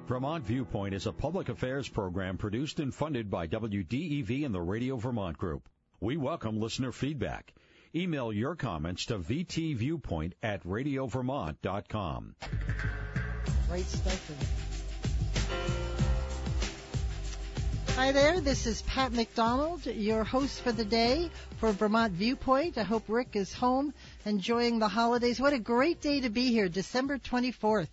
Vermont Viewpoint is a public affairs program produced and funded by WDEV and the Radio Vermont Group. We welcome listener feedback. Email your comments to vtviewpoint@radiovermont.com. Great stuff. Hi there, this is Pat McDonald, your host for the day for Vermont Viewpoint. I hope Rick is home enjoying the holidays. What a great day to be here, December 24th.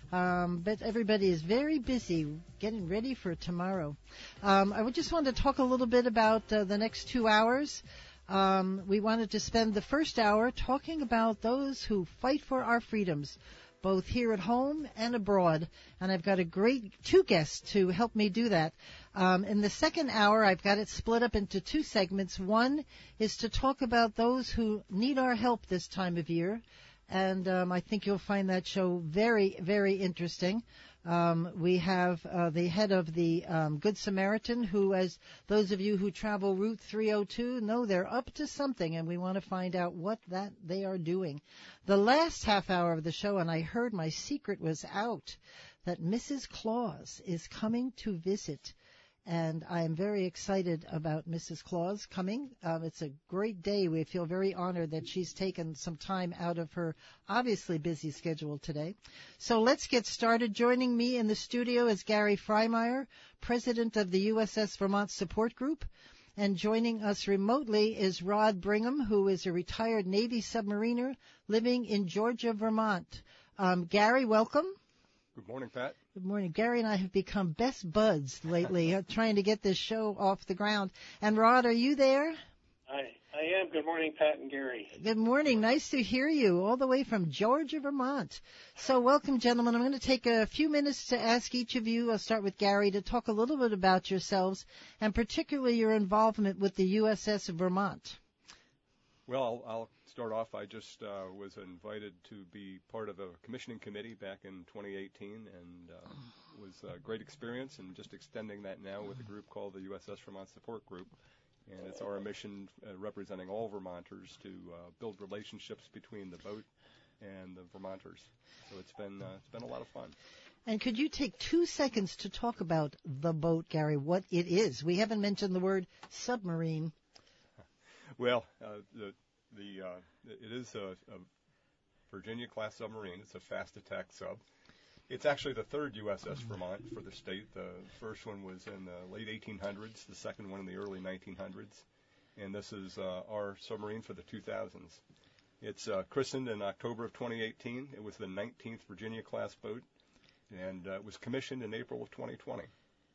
But everybody is very busy getting ready for tomorrow. I would just want to talk a little bit about the next 2 hours. We wanted to spend the first hour talking about those who fight for our freedoms, both here at home and abroad. And I've got a great two guests to help me do that. In the second hour, I've got it split up into two segments. One is to talk about those who need our help this time of year. And I think you'll find that show very, very interesting. We have the head of the Good Samaritan, who, as those of you who travel Route 302 know, they're up to something, and we want to find out what that they are doing. The last half hour of the show, and I heard my secret was out, that Mrs. Claus is coming to visit. And I am very excited about Mrs. Claus coming. It's a great day. We feel very honored that she's taken some time out of her obviously busy schedule today. So let's get started. Joining me in the studio is Gary Freimeyer, president of the USS Vermont Support Group. And joining us remotely is Rod Brigham, who is a retired Navy submariner living in Georgia, Vermont. Gary, welcome. Good morning, Pat. Good morning. Gary and I have become best buds lately, trying to get this show off the ground. And Rod, are you there? I am. Good morning, Pat and Gary. Good morning. Nice to hear you all the way from Georgia, Vermont. So welcome, gentlemen. I'm going to take a few minutes to ask each of you, I'll start with Gary, to talk a little bit about yourselves and particularly your involvement with the USS Vermont. Well, I'll start off. I just was invited to be part of a commissioning committee back in 2018, and it was a great experience, and just extending that now with a group called the USS Vermont Support Group. And it's our mission, representing all Vermonters, to build relationships between the boat and the Vermonters. So it's been a lot of fun. And could you take 2 seconds to talk about the boat, Gary, what it is? We haven't mentioned the word submarine. Well, it is a Virginia-class submarine. It's a fast attack sub. It's actually the third USS Vermont for the state. The first one was in the late 1800s, the second one in the early 1900s, and this is our submarine for the 2000s. It's christened in October of 2018. It was the 19th Virginia-class boat, and it was commissioned in April of 2020.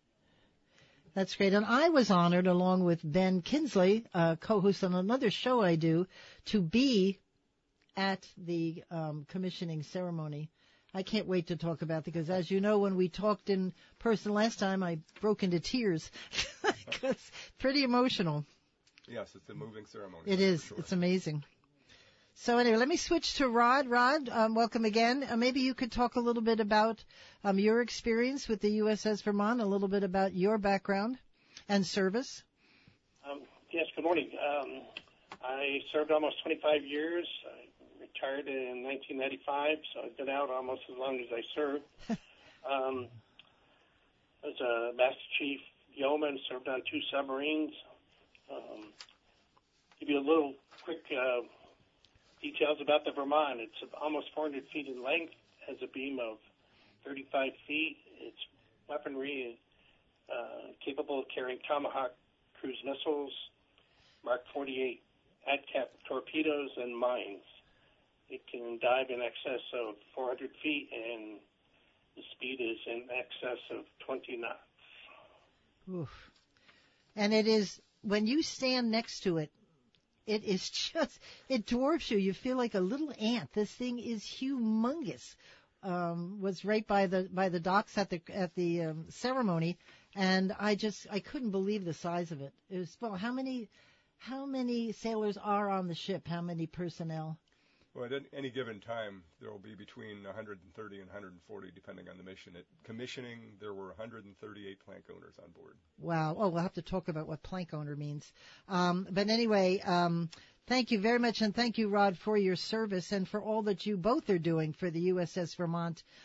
That's great. And I was honored, along with Ben Kinsley, co-host on another show I do, to be at the commissioning ceremony. I can't wait to talk about it because, as you know, when we talked in person last time, I broke into tears. It's pretty emotional. Yes, it's a moving ceremony. It is. Sure. It's amazing. So anyway, let me switch to Rod. Rod, welcome again. Maybe you could talk a little bit about your experience with the USS Vermont, a little bit about your background and service. Yes, good morning. I served almost 25 years. I retired in 1995, so I've been out almost as long as I served. I was a Master Chief Yeoman, served on 2 submarines. Give you a little quick details about the Vermont. It's almost 400 feet in length, has a beam of 35 feet. Its weaponry is capable of carrying Tomahawk cruise missiles, Mark 48 ADCAP torpedoes, and mines. It can dive in excess of 400 feet, and the speed is in excess of 20 knots. Oof. And it is, when you stand next to it, it is just, it dwarfs you. You feel like a little ant. This thing is humongous. Was right by the docks at the ceremony, and I couldn't believe the size of it. It was, well, how many sailors are on the ship? How many personnel? Well, at any given time, there will be between 130 and 140, depending on the mission. At commissioning, there were 138 plank owners on board. Wow. Oh, we'll have to talk about what plank owner means. But anyway, thank you very much, and thank you, Rod, for your service and for all that you both are doing for the USS Vermont.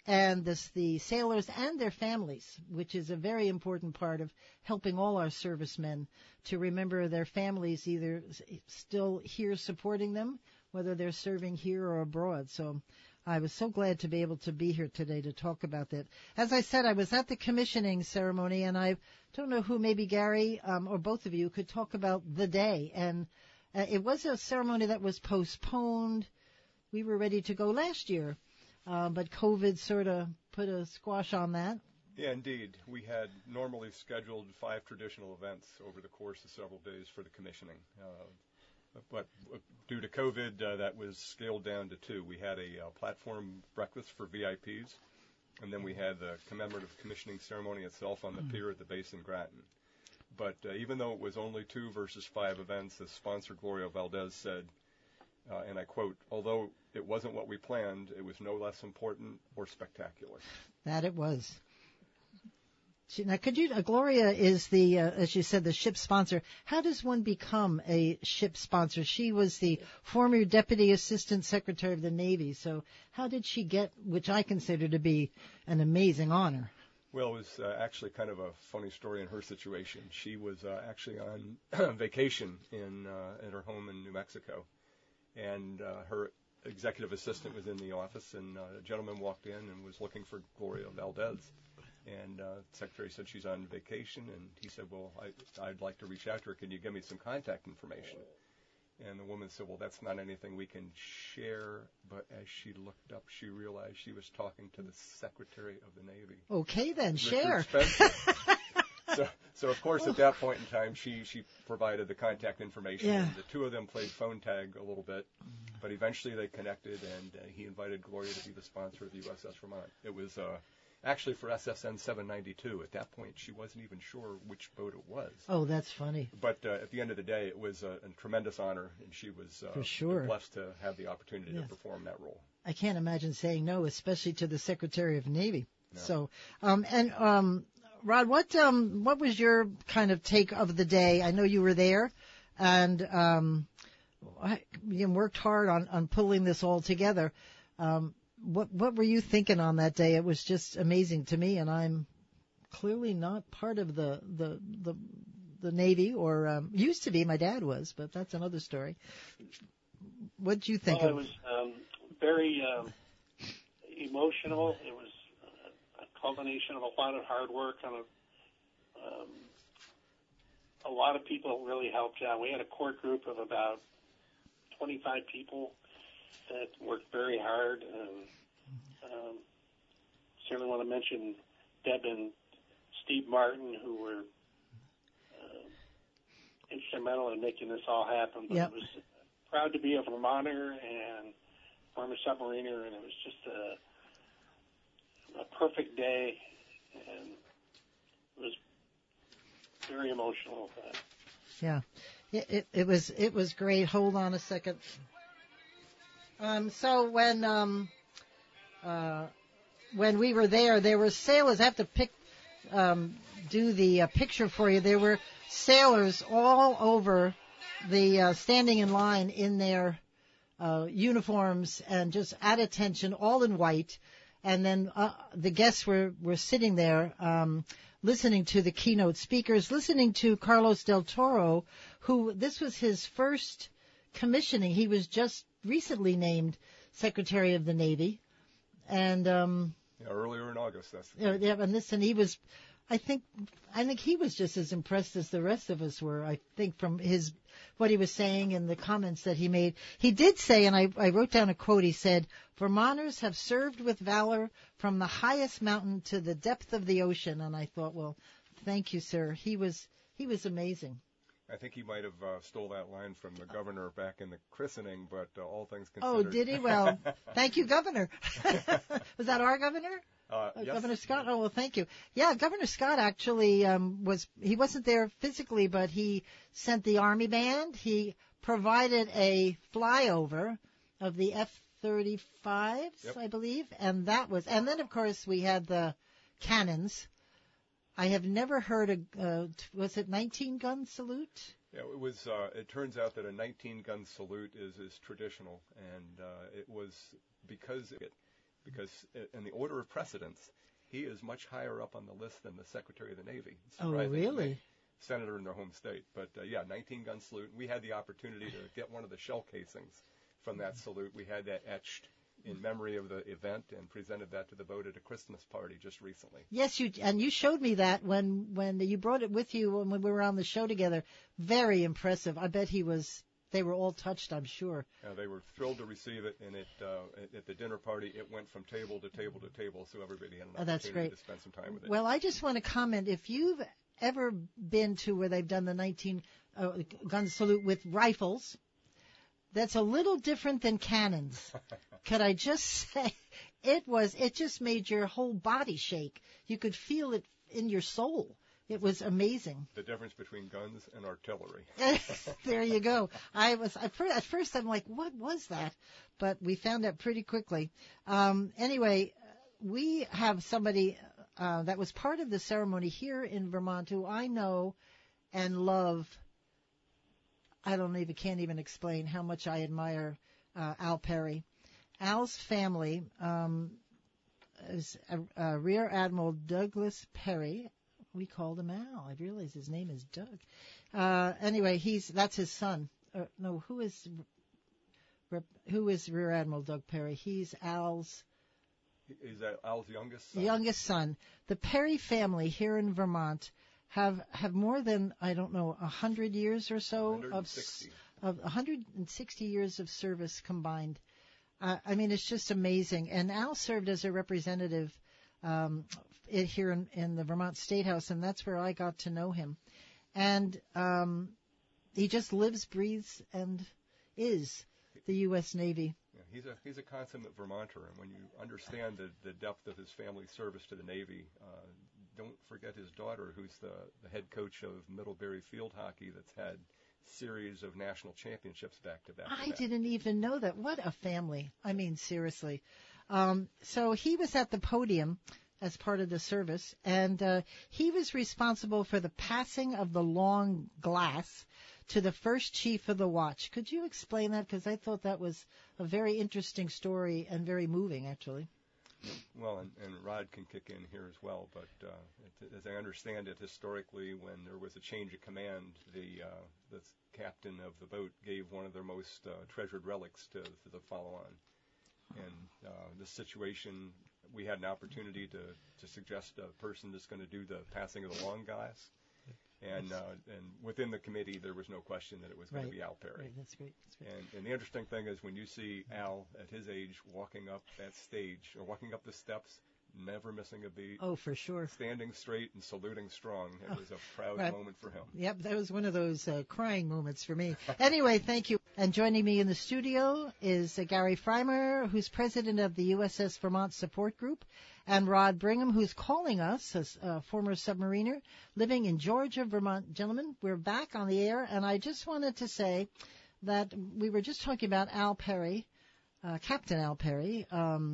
and the sailors and their families, which is a very important part of helping all our servicemen to remember their families either still here supporting them, whether they're serving here or abroad. So I was so glad to be able to be here today to talk about that. As I said, I was at the commissioning ceremony, and I don't know who, maybe Gary or both of you, could talk about the day. And it was a ceremony that was postponed. We were ready to go last year, but COVID sort of put a squash on that. Yeah, indeed. We had normally scheduled 5 traditional events over the course of several days for the commissioning. But due to COVID, that was scaled down to 2. We had a platform breakfast for VIPs, and then we had the commemorative commissioning ceremony itself on the pier at the base in Grattan. But even though it was only 2 versus 5 events, the sponsor, Gloria Valdez, said, and I quote, "Although it wasn't what we planned, it was no less important or spectacular." That it was. Now, could you, Gloria is the, as you said, the ship sponsor. How does one become a ship sponsor? She was the former Deputy Assistant Secretary of the Navy. So how did she get, which I consider to be an amazing honor? Well, it was actually kind of a funny story in her situation. She was actually on vacation at her home in New Mexico, and her executive assistant was in the office, and a gentleman walked in and was looking for Gloria Valdez. And the secretary said she's on vacation, and he said, "Well, I'd like to reach out to her. Can you give me some contact information?" And the woman said, "Well, that's not anything we can share." But as she looked up, she realized she was talking to the Secretary of the Navy. Okay, then, Richard share. Spencer. So of course, at that point in time, she provided the contact information. Yeah. And the 2 of them played phone tag a little bit, but eventually they connected, and he invited Gloria to be the sponsor of the USS Vermont. It was actually for SSN 792. At that point, she wasn't even sure which boat it was. Oh, that's funny. But at the end of the day, it was a tremendous honor, and she was For sure. blessed to have the opportunity to perform that role. I can't imagine saying no, especially to the Secretary of the Navy. No. So, Rod, what was your kind of take of the day? I know you were there, and you worked hard on pulling this all together. What were you thinking on that day? It was just amazing to me, and I'm clearly not part of the Navy, or used to be. My dad was, but that's another story. What did you think? Well, it was very emotional. It was a culmination of a lot of hard work on a lot of people really helped out. We had a core group of about 25 people that worked very hard. Certainly want to mention Deb and Steve Martin, who were instrumental in making this all happen. But Yep. It was proud to be a Vermonter and former submariner, and it was just a perfect day, and it was very emotional with that. Yeah, it was great. Hold on a second. So when we were there were sailors. I have to do the picture for you. There were sailors all over the standing in line in their uniforms and just at attention, all in white. And then the guests were sitting there listening to the keynote speakers, listening to Carlos Del Toro, who this was his first commissioning. He was just recently named Secretary of the Navy. And earlier in August, that's and he was, I think he was just as impressed as the rest of us were. I think from what he was saying and the comments that he made. He did say, and I wrote down a quote. He said, "Vermonters have served with valor from the highest mountain to the depth of the ocean." And I thought, well, thank you, sir. He was amazing. I think he might have stole that line from the governor back in the christening, but all things Oh, considered. did he? Well, thank you, Governor. Was that our governor? Yes. Governor Scott? Oh, well, thank you. Yeah, Governor Scott actually he wasn't there physically, but he sent the Army band. He provided a flyover of the F-35s, Yep. I believe, and then of course we had the cannons. I have never heard was it 19-gun salute? Yeah, it was. It turns out that a 19-gun salute is traditional, and it was because because in the order of precedence, he is much higher up on the list than the Secretary of the Navy. Oh, really? Senator in their home state. But, 19-gun salute. We had the opportunity to get one of the shell casings from that salute. We had that etched in memory of the event and presented that to the boat at a Christmas party just recently. Yes, you showed me that when you brought it with you when we were on the show together. Very impressive. I bet they were all touched, I'm sure. They were thrilled to receive it, and at the dinner party, it went from table to table to table, so everybody had an opportunity to spend some time with it. Well, I just want to comment, if you've ever been to where they've done the 19-gun salute with rifles, that's a little different than cannons. Could I just say, it just made your whole body shake. You could feel it in your soul. It was amazing. The difference between guns and artillery. There you go. At first I'm like, what was that? But we found out pretty quickly. Anyway, we have somebody that was part of the ceremony here in Vermont who I know and love. Can't even explain how much I admire Al Perry. Al's family is Rear Admiral Douglas Perry. We called him Al. I realize his name is Doug. Anyway, that's his son. Who is Rear Admiral Doug Perry? He's Al's. Is that Al's youngest son? Youngest son. The Perry family here in Vermont have more than 100 years or so 160. of 160 years of service combined. It's just amazing. And Al served as a representative here in the Vermont State House, and that's where I got to know him. And he just lives, breathes, and is the U.S. Navy. Yeah, he's a consummate Vermonter, and when you understand the depth of his family's service to the Navy, don't forget his daughter, who's the head coach of Middlebury Field Hockey, that's had series of national championships back to back. I didn't even know that. What a family. Seriously. So he was at the podium as part of the service, and he was responsible for the passing of the long glass to the first chief of the watch. Could you explain that? Because I thought that was a very interesting story and very moving, actually. Well, and Rod can kick in here as well, but as I understand it, historically, when there was a change of command, the captain of the boat gave one of their most treasured relics to the follow-on. And this situation, we had an opportunity to suggest a person that's going to do the passing of the long glass. And within the committee, there was no question that it was going to be Al Perry. Right, that's great. And the interesting thing is when you see Al at his age walking up that stage or walking up the steps, never missing a beat. Oh, for sure. Standing straight and saluting strong. It was a proud moment for him. Yep, that was one of those crying moments for me. Anyway, thank you. And joining me in the studio is Gary Freimer, who's president of the USS Vermont Support Group, and Rod Brigham, who's calling us, as a former submariner, living in Georgia, Vermont. Gentlemen, we're back on the air, and I just wanted to say that we were just talking about Al Perry, Captain Al Perry,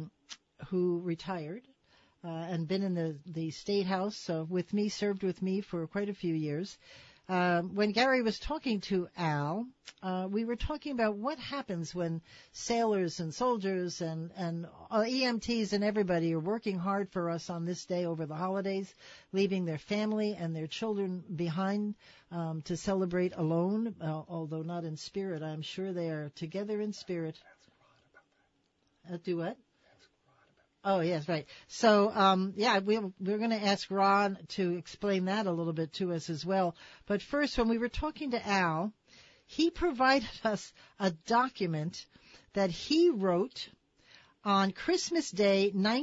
who retired and been in the State House served with me for quite a few years. When Gary was talking to Al, we were talking about what happens when sailors and soldiers and EMTs and everybody are working hard for us on this day over the holidays, leaving their family and their children behind to celebrate alone, although not in spirit. I'm sure they are together in spirit. Do what? Oh, yes, right. So, we're going to ask Ron to explain that a little bit to us as well. But first, when we were talking to Al, he provided us a document that he wrote on Christmas Day,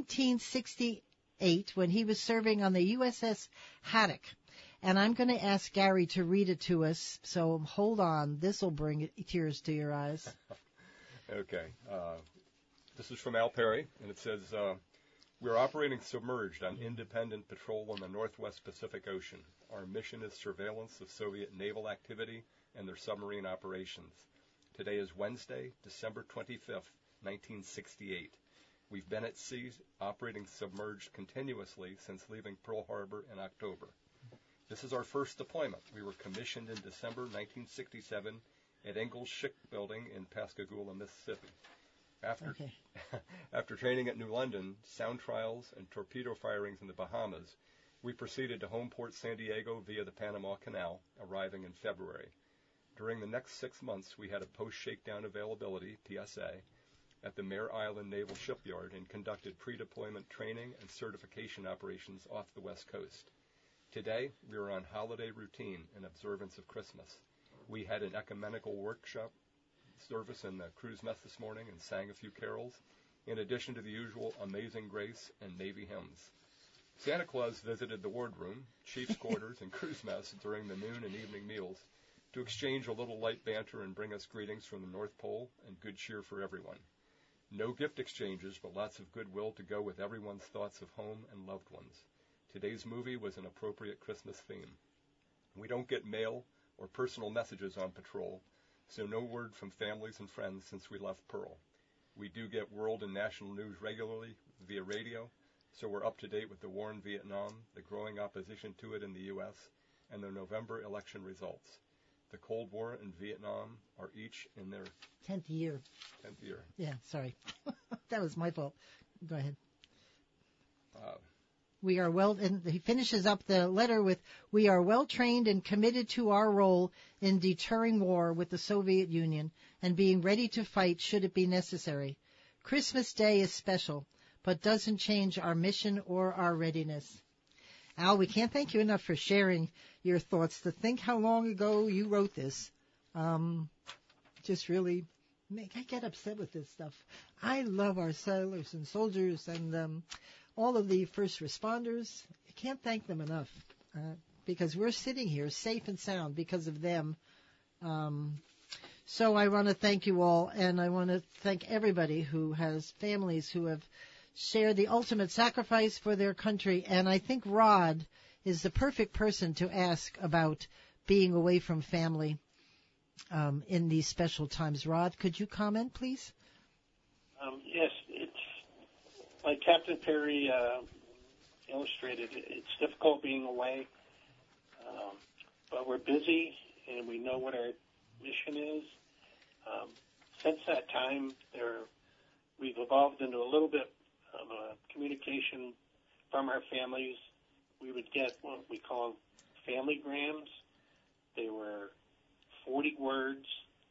1968, when he was serving on the USS Haddock. And I'm going to ask Gary to read it to us. So hold on. This will bring tears to your eyes. Okay. This is from Al Perry, and it says, we're operating submerged on independent patrol in the Northwest Pacific Ocean. Our mission is surveillance of Soviet naval activity and their submarine operations. Today is Wednesday, December 25th, 1968. We've been at sea operating submerged continuously since leaving Pearl Harbor in October. This is our first deployment. We were commissioned in December 1967 at Ingalls Shipbuilding in Pascagoula, Mississippi. After training at New London, sound trials, and torpedo firings in the Bahamas, we proceeded to homeport San Diego via the Panama Canal, arriving in February. During the next 6 months, we had a post-shakedown availability, PSA, at the Mare Island Naval Shipyard and conducted pre-deployment training and certification operations off the West Coast. Today, we are on holiday routine in observance of Christmas. We had an ecumenical workshop service in the cruise mess this morning and sang a few carols, in addition to the usual Amazing Grace and Navy hymns. Santa Claus visited the wardroom, chief's quarters, and cruise mess during the noon and evening meals to exchange a little light banter and bring us greetings from the North Pole and good cheer for everyone. No gift exchanges, but lots of goodwill to go with everyone's thoughts of home and loved ones. Today's movie was an appropriate Christmas theme. We don't get mail or personal messages on patrol, so no word from families and friends since we left Pearl. We do get world and national news regularly via radio, so we're up to date with the war in Vietnam, the growing opposition to it in the U.S., and the November election results. The Cold War and Vietnam are each in their 10th year. Yeah, sorry. That was my fault. Go ahead. We are well, and he finishes up the letter with, we are well trained and committed to our role in deterring war with the Soviet Union and being ready to fight should it be necessary. Christmas Day is special, but doesn't change our mission or our readiness. Al, we can't thank you enough for sharing your thoughts. To think how long ago you wrote this, just really I get upset with this stuff. I love our sailors and soldiers and all of the first responders. I can't thank them enough because we're sitting here safe and sound because of them. So I want to thank you all, and I want to thank everybody who has families who have shared the ultimate sacrifice for their country. And I think Rod is the perfect person to ask about being away from family in these special times. Rod, could you comment, please? Yes, it's like Captain Perry illustrated. It's difficult being away, but we're busy and we know what our mission is. Since that time, we've evolved into a little bit of a communication from our families. We would get what we call family grams. They were 40 words,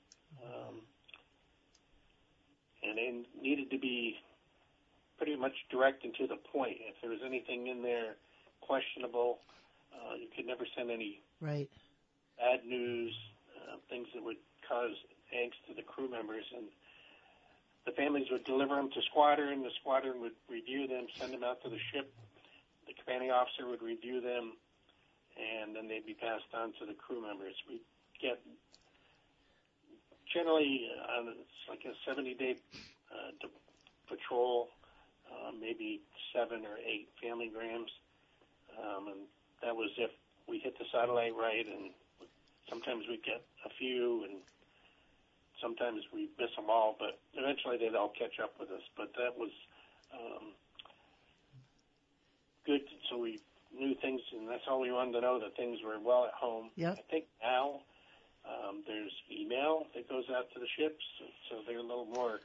and they needed to be pretty much direct and to the point. If there was anything in there questionable, you could never send any bad news, things that would cause angst to the crew members. And the families would deliver them to squadron. The squadron would review them, send them out to the ship. The commanding officer would review them, and then they'd be passed on to the crew members. We get generally it's like a 70-day patrol, maybe 7 or 8 family grams, and that was if we hit the satellite right, and sometimes we get a few, and sometimes we miss them all, but eventually they'd all catch up with us. But that was good, so we knew things, and that's all we wanted to know, that things were well at home. Yep. I think now there's email that goes out to the ships, so they're a little more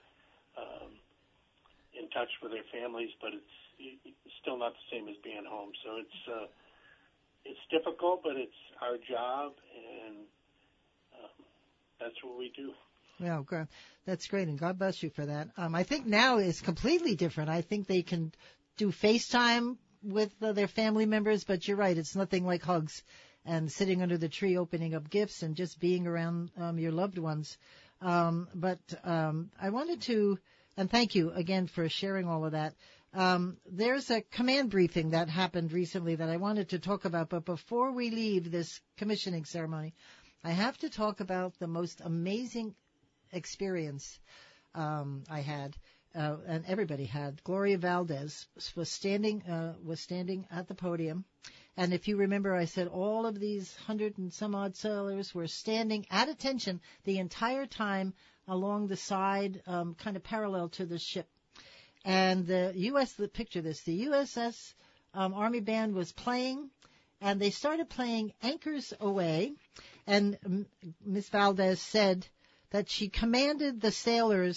in touch with their families, but it's still not the same as being home. So it's difficult, but it's our job, and that's what we do. Well, that's great, and God bless you for that. I think now is completely different. I think they can do FaceTime with their family members, but you're right, it's nothing like hugs and sitting under the tree opening up gifts and just being around your loved ones. But I wanted to, and thank you again for sharing all of that. There's a command briefing that happened recently that I wanted to talk about, but before we leave this commissioning ceremony, I have to talk about the most amazing experience I had, and everybody had. Gloria Valdez was standing at the podium, and if you remember, I said all of these 100 and some odd sailors were standing at attention the entire time along the side, kind of parallel to the ship. And the USS Army Band was playing, and they started playing Anchors Aweigh, and Miss Valdez said that she commanded the sailors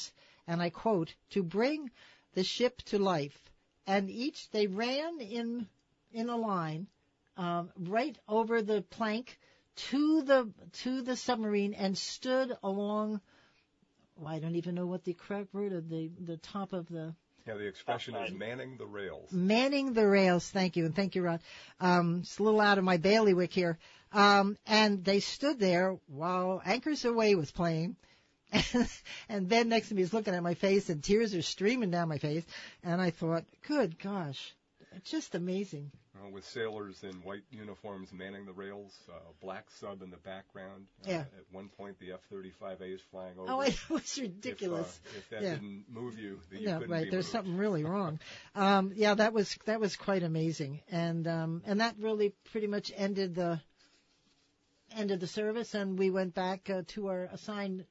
and I quote, to bring the ship to life. And they ran in a line right over the plank to the submarine and stood along. Well, I don't even know what the correct word of the top of the. Yeah, the expression is manning the rails. Manning the rails. Thank you, and thank you, Rod. It's a little out of my bailiwick here. And they stood there while Anchors Aweigh was playing. And Ben next to me is looking at my face, and tears are streaming down my face. And I thought, good gosh, just amazing. With sailors in white uniforms manning the rails, black sub in the background. Yeah. At one point, the F-35A is flying over. Oh, it was ridiculous. If that didn't move you, then you couldn't right. be There's moved. something really wrong. That was quite amazing, and that really pretty much ended the service, and we went back to our assigned.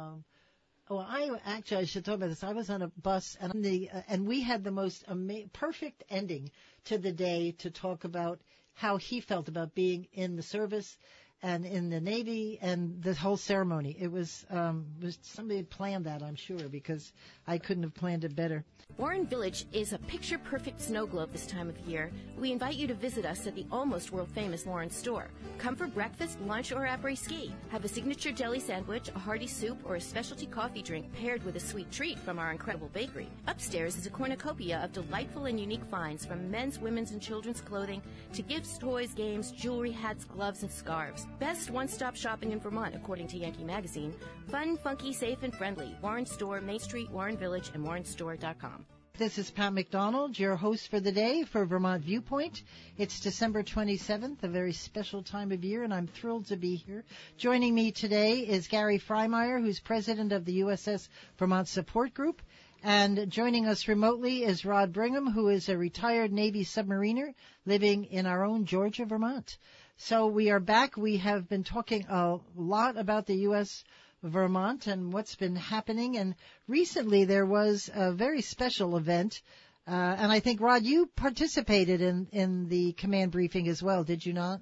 I should talk about this. I was on a bus, and we had the most perfect ending to the day to talk about how he felt about being in the service and in the Navy and the whole ceremony. It was somebody had planned that, I'm sure, because I couldn't have planned it better. Warren Village is a picture-perfect snow globe this time of year. We invite you to visit us at the almost world-famous Warren store. Come for breakfast, lunch, or après-ski. Have a signature deli sandwich, a hearty soup, or a specialty coffee drink paired with a sweet treat from our incredible bakery. Upstairs is a cornucopia of delightful and unique finds from men's, women's, and children's clothing to gifts, toys, games, jewelry, hats, gloves, and scarves. Best one-stop shopping in Vermont, according to Yankee Magazine. Fun, funky, safe, and friendly. Warren Store, Main Street, Warren Village, and warrenstore.com. This is Pat McDonald, your host for the day for Vermont Viewpoint. It's December 27th, a very special time of year, and I'm thrilled to be here. Joining me today is Gary Freimeyer, who's president of the USS Vermont Support Group. And joining us remotely is Rod Brigham, who is a retired Navy submariner living in our own Georgia, Vermont. So we are back. We have been talking a lot about the U.S. Vermont and what's been happening. And recently there was a very special event. And I think, Rod, you participated in the command briefing as well, did you not?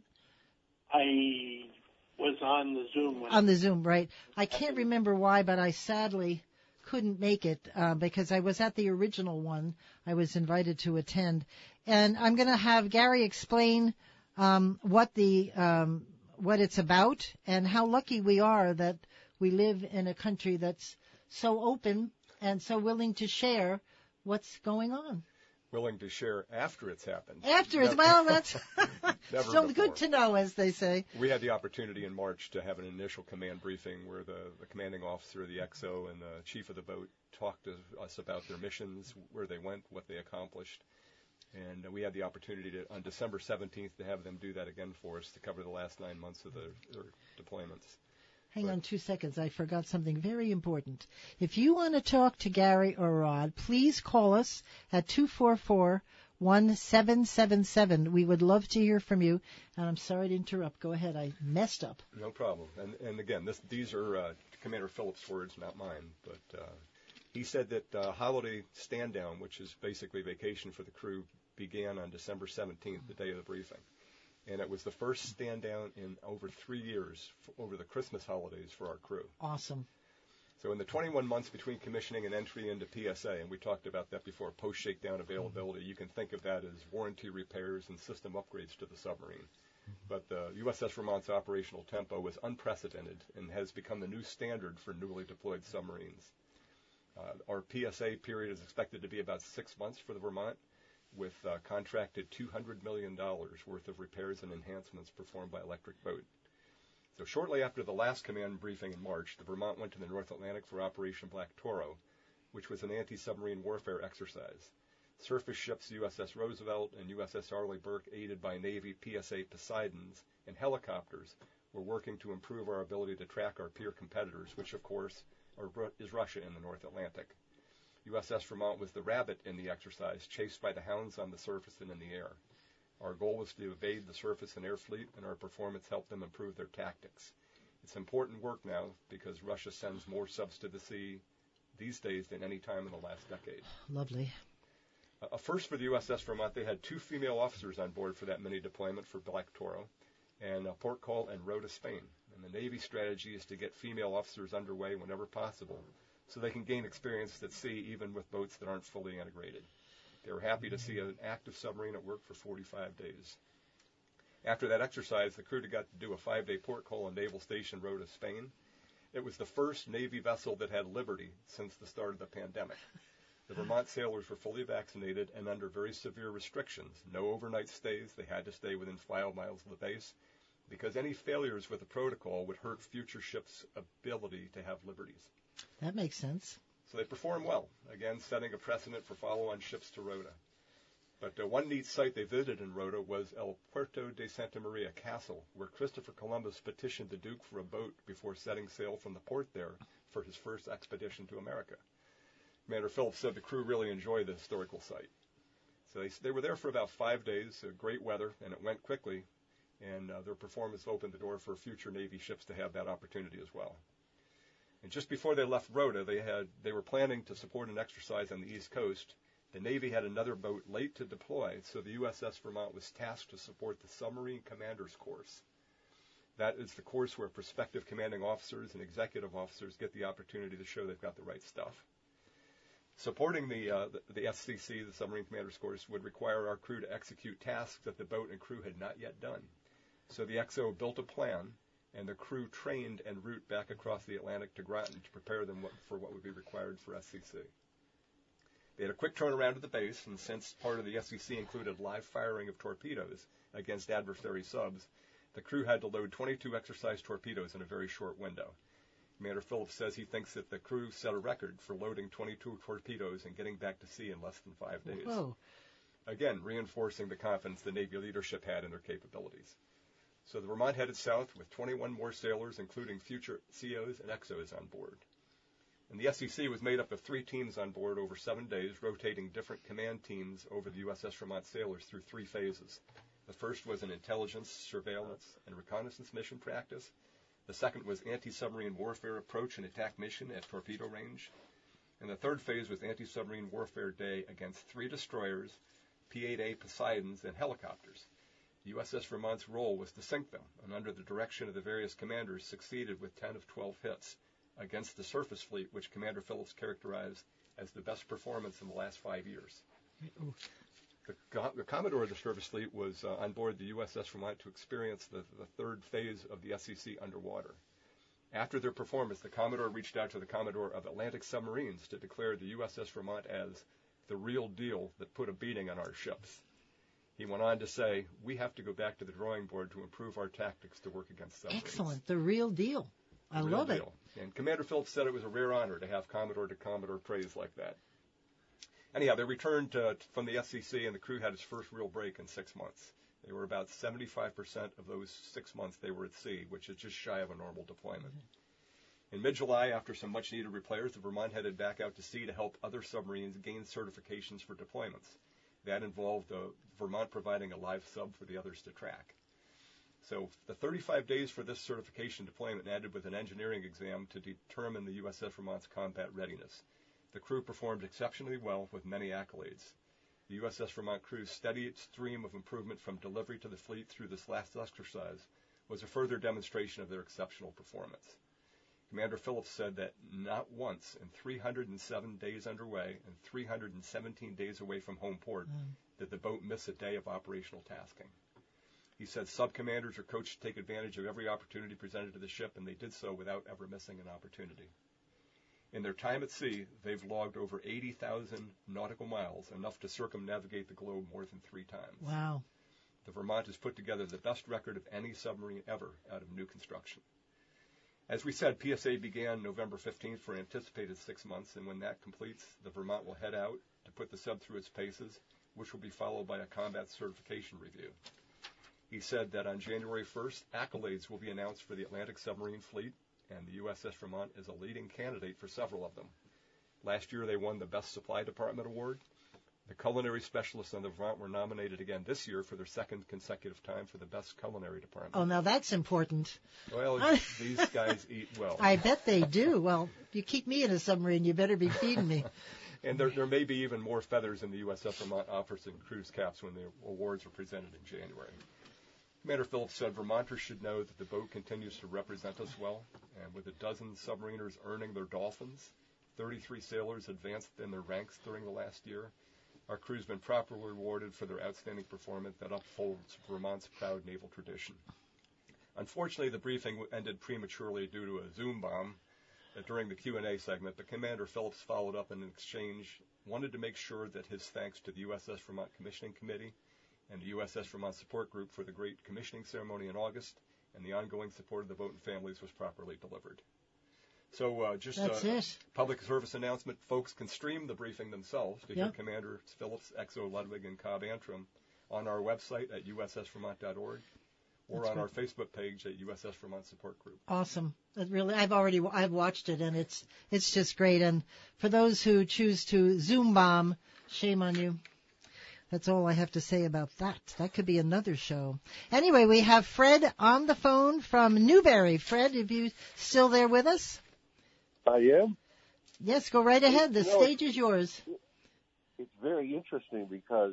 I was on the Zoom. On the Zoom, right. I can't remember why, but I sadly couldn't make it because I was at the original one. I was invited to attend. And I'm going to have Gary explain what it's about and how lucky we are that we live in a country that's so open and so willing to share what's going on. Willing to share after it's happened. Well, that's still good to know, as they say. We had the opportunity in March to have an initial command briefing where the commanding officer of the XO and the chief of the boat talked to us about their missions, where they went, what they accomplished. And we had the opportunity on December 17th to have them do that again for us to cover the last 9 months of their deployments. Hang on 2 seconds. I forgot something very important. If you want to talk to Gary or Rod, please call us at 244-1777. We would love to hear from you. And I'm sorry to interrupt. Go ahead. I messed up. No problem. And again, these are Commander Phillips' words, not mine. But he said that holiday stand-down, which is basically vacation for the crew, began on December 17th, the day of the briefing. And it was the first stand-down in over 3 years over the Christmas holidays for our crew. Awesome. So in the 21 months between commissioning and entry into PSA, and we talked about that before, post-shakedown availability, you can think of that as warranty repairs and system upgrades to the submarine. But the USS Vermont's operational tempo was unprecedented and has become the new standard for newly deployed submarines. Our PSA period is expected to be about 6 months for the Vermont, with contracted $200 million worth of repairs and enhancements performed by Electric Boat. So shortly after the last command briefing in March, the Vermont went to the North Atlantic for Operation Black Toro, which was an anti-submarine warfare exercise. Surface ships USS Roosevelt and USS Arleigh Burke, aided by Navy PSA Poseidons and helicopters, were working to improve our ability to track our peer competitors, which, of course, is Russia in the North Atlantic. USS Vermont was the rabbit in the exercise, chased by the hounds on the surface and in the air. Our goal was to evade the surface and air fleet, and our performance helped them improve their tactics. It's important work now because Russia sends more subs to the sea these days than any time in the last decade. Lovely. A first for the USS Vermont, they had 2 female officers on board for that mini deployment for Black Toro, and Port Call and Rota, Spain. And the Navy strategy is to get female officers underway whenever possible, so they can gain experience at sea even with boats that aren't fully integrated. They were happy to see an active submarine at work for 45 days. After that exercise, the crew got to do a 5-day port call in Naval Station Rota, Spain. It was the first Navy vessel that had liberty since the start of the pandemic. The Vermont sailors were fully vaccinated and under very severe restrictions. No overnight stays. They had to stay within 5 miles of the base because any failures with the protocol would hurt future ships' ability to have liberties. That makes sense. So they performed well, again setting a precedent for follow-on ships to Rota. But one neat site they visited in Rota was El Puerto de Santa Maria Castle, where Christopher Columbus petitioned the Duke for a boat before setting sail from the port there for his first expedition to America. Commander Phillips said the crew really enjoyed the historical site. So they were there for about 5 days, great weather, and it went quickly, and their performance opened the door for future Navy ships to have that opportunity as well. And just before they left Rota, they were planning to support an exercise on the East Coast. The Navy had another boat late to deploy, so the USS Vermont was tasked to support the Submarine Commander's Course. That is the course where prospective commanding officers and executive officers get the opportunity to show they've got the right stuff. Supporting the SCC, the Submarine Commander's Course, would require our crew to execute tasks that the boat and crew had not yet done. So the XO built a plan, and the crew trained en route back across the Atlantic to Groton to prepare them for what would be required for SCC. They had a quick turnaround at the base, and since part of the SCC included live firing of torpedoes against adversary subs, the crew had to load 22 exercise torpedoes in a very short window. Commander Phillips says he thinks that the crew set a record for loading 22 torpedoes and getting back to sea in less than 5 days. Whoa. Again, reinforcing the confidence the Navy leadership had in their capabilities. So the Vermont headed south with 21 more sailors, including future COs and XOs on board. And the SCC was made up of 3 teams on board over 7 days, rotating different command teams over the USS Vermont sailors through 3 phases. The first was an intelligence, surveillance, and reconnaissance mission practice. The second was anti-submarine warfare approach and attack mission at torpedo range. And the third phase was anti-submarine warfare day against 3 destroyers, P-8A Poseidons, and helicopters. The USS Vermont's role was to sink them, and under the direction of the various commanders, succeeded with 10 of 12 hits against the surface fleet, which Commander Phillips characterized as the best performance in the last 5 years. The Commodore of the surface fleet was on board the USS Vermont to experience the third phase of the SCC underwater. After their performance, the Commodore reached out to the Commodore of Atlantic Submarines to declare the USS Vermont as the real deal that put a beating on our ships. He went on to say, we have to go back to the drawing board to improve our tactics to work against submarines. Excellent. The real deal. I love it. And Commander Phillips said it was a rare honor to have Commodore-to-Commodore praise like that. Anyhow, they returned from the SCC, and the crew had its first real break in 6 months. They were about 75% of those 6 months they were at sea, which is just shy of a normal deployment. In mid-July, after some much-needed repairs, the Vermont headed back out to sea to help other submarines gain certifications for deployments. That involved Vermont providing a live sub for the others to track. So the 35 days for this certification deployment ended with an engineering exam to determine the USS Vermont's combat readiness. The crew performed exceptionally well with many accolades. The USS Vermont crew's steady stream of improvement from delivery to the fleet through this last exercise was a further demonstration of their exceptional performance. Commander Phillips said that not once in 307 days underway and 317 days away from home port did the boat miss a day of operational tasking. He said sub-commanders are coached to take advantage of every opportunity presented to the ship, and they did so without ever missing an opportunity. In their time at sea, they've logged over 80,000 nautical miles, enough to circumnavigate the globe more than 3 times. Wow. The Vermont has put together the best record of any submarine ever out of new construction. As we said, PSA began November 15th for an anticipated 6 months, and when that completes, the Vermont will head out to put the sub through its paces, which will be followed by a combat certification review. He said that on January 1st, accolades will be announced for the Atlantic submarine fleet, and the USS Vermont is a leading candidate for several of them. Last year, they won the Best Supply Department Award. The culinary specialists on the Vermont were nominated again this year for their second consecutive time for the Best Culinary Department. Oh, now that's important. Well, these guys eat well. I bet they do. Well, if you keep me in a submarine, you better be feeding me. And there may be even more feathers in the USS Vermont offers and cruise caps when the awards are presented in January. Commander Phillips said Vermonters should know that the boat continues to represent us well, and with a dozen submariners earning their dolphins, 33 sailors advanced in their ranks during the last year. Our crew's been properly rewarded for their outstanding performance that upholds Vermont's proud naval tradition. Unfortunately, the briefing ended prematurely due to a Zoom bomb during the Q&A segment, but Commander Phillips followed up in an exchange, wanted to make sure that his thanks to the USS Vermont Commissioning Committee and the USS Vermont Support Group for the great commissioning ceremony in August and the ongoing support of the Boughton families was properly delivered. So just a public service announcement. Folks can stream the briefing themselves to hear Commander Phillips, XO Ludwig, and Cobb Antrim on our website at ussvermont.org or on our Facebook page at USS Vermont Support Group. Awesome. I've watched it, and it's just great. And for those who choose to Zoom bomb, shame on you. That's all I have to say about that. That could be another show. Anyway, we have Fred on the phone from Newberry. Fred, are you still there with us? I am. Yes, go right ahead. The stage is yours. It's very interesting because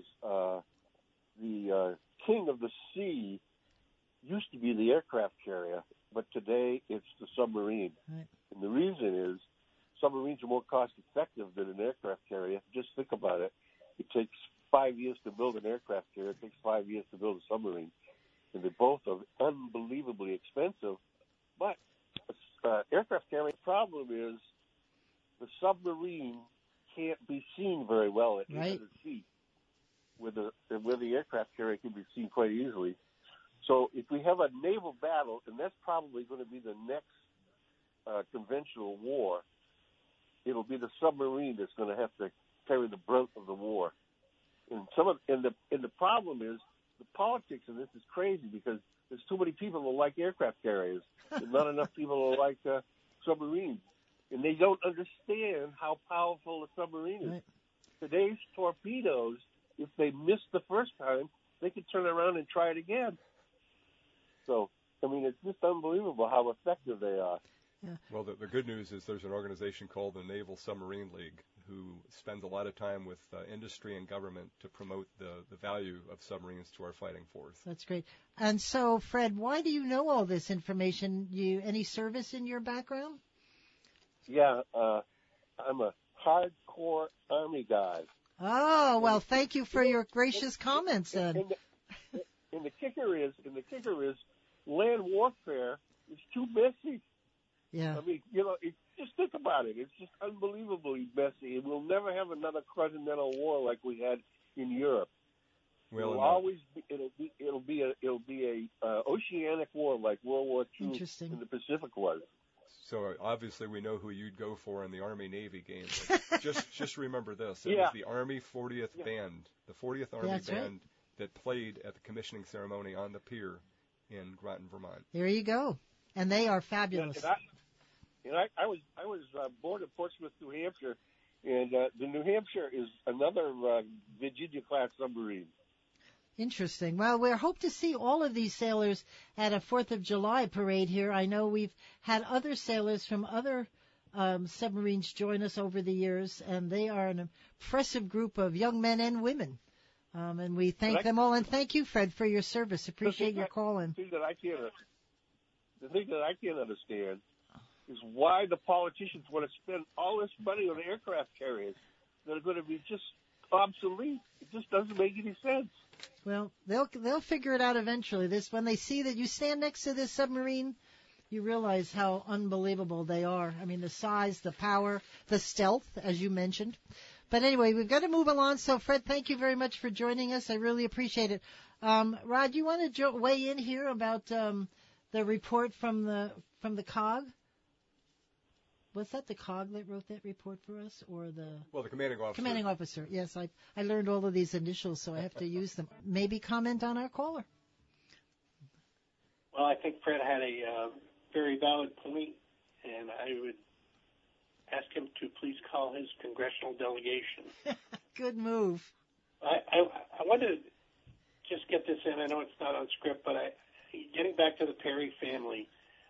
the king of the sea used to be the aircraft carrier, but today it's the submarine. Right. And the reason is submarines are more cost effective than an aircraft carrier. Just think about it. It takes 5 years to build an aircraft carrier. It takes 5 years to build a submarine. And they both are unbelievably expensive. But aircraft carrier problem is the submarine can't be seen very well at 800 feet, where the aircraft carrier can be seen quite easily. So if we have a naval battle, and that's probably going to be the next conventional war, it'll be the submarine that's going to have to carry the brunt of the war. And the problem is the politics of this is crazy because there's too many people who like aircraft carriers and not enough people who like submarines. And they don't understand how powerful a submarine is. Right. Today's torpedoes, if they miss the first time, they can turn around and try it again. So, I mean, it's just unbelievable how effective they are. Yeah. Well, the good news is there's an organization called the Naval Submarine League who spends a lot of time with industry and government to promote the value of submarines to our fighting force. That's great. And so, Fred, why do you know all this information? Any service in your background? Yeah, I'm a hardcore Army guy. Oh, well, thank you for your gracious comments then. And the kicker is, land warfare is too messy. Yeah. I mean, just think about it. It's just unbelievably messy, and we'll never have another continental war like we had in Europe. It'll be a oceanic war like World War II in the Pacific was. So obviously we know who you'd go for in the Army-Navy game. But just remember this: it was the Army 40th Band, the 40th Army Band that played at the commissioning ceremony on the pier in Groton, Vermont. There you go, and they are fabulous. I was born in Portsmouth, New Hampshire, and the New Hampshire is another Virginia-class submarine. Interesting. Well, we hope to see all of these sailors at a 4th of July parade here. I know we've had other sailors from other submarines join us over the years, and they are an impressive group of young men and women. And we thank them all, and thank you, Fred, for your service. Appreciate your calling. The thing that I can't understand is why the politicians want to spend all this money on aircraft carriers that are going to be just obsolete. It just doesn't make any sense. Well, they'll figure it out eventually. When they see that you stand next to this submarine, you realize how unbelievable they are. I mean, the size, the power, the stealth, as you mentioned. But anyway, we've got to move along. So, Fred, thank you very much for joining us. I really appreciate it. Rod, you want to weigh in here about the report from the COG? Was that the COG that wrote that report for us, or the commanding officer? Commanding officer. Yes, I learned all of these initials, so I have to use them. Maybe comment on our caller. Well, I think Fred had a very valid point, and I would ask him to please call his congressional delegation. Good move. I want to just get this in. I know it's not on script, but getting back to the Perry family.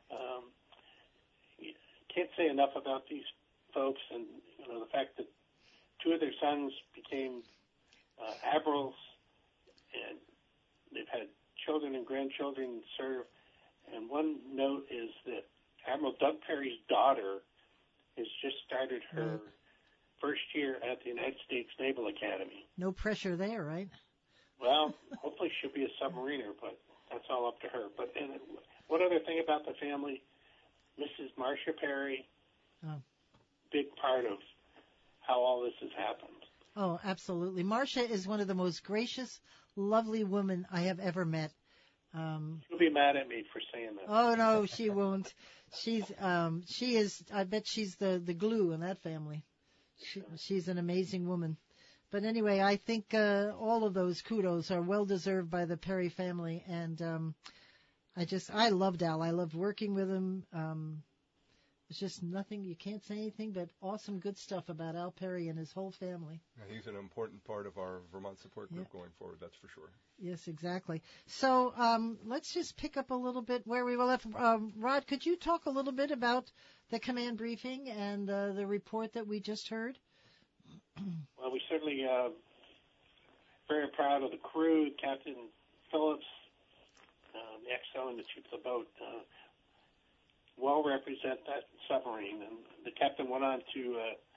Can't say enough about these folks, and the fact that two of their sons became admirals, and they've had children and grandchildren serve. And one note is that Admiral Doug Perry's daughter has just started her first year at the United States Naval Academy. No pressure there, right? Well, hopefully she'll be a submariner, but that's all up to her. But and one other thing about the family, Mrs. Marcia Perry, big part of how all this has happened. Oh, absolutely. Marcia is one of the most gracious, lovely women I have ever met. She'll be mad at me for saying that. Oh no, she won't. She is. I bet she's the glue in that family. She's an amazing woman. But anyway, I think all of those kudos are well deserved by the Perry family, and I loved Al. I loved working with him. It's just nothing. You can't say anything but awesome, good stuff about Al Perry and his whole family. He's an important part of our Vermont support group going forward, that's for sure. Yes, exactly. So let's just pick up a little bit where we were left. Rod, could you talk a little bit about the command briefing and the report that we just heard? Well, we certainly very proud of the crew, Captain Phillips, the XO, and the chief of the boat. Well represent that submarine. And the captain went on to,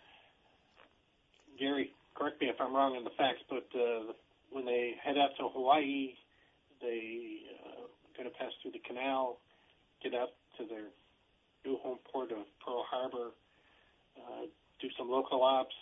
Gary, correct me if I'm wrong in the facts, but when they head out to Hawaii, they going to pass through the canal, get out to their new home port of Pearl Harbor, do some local ops,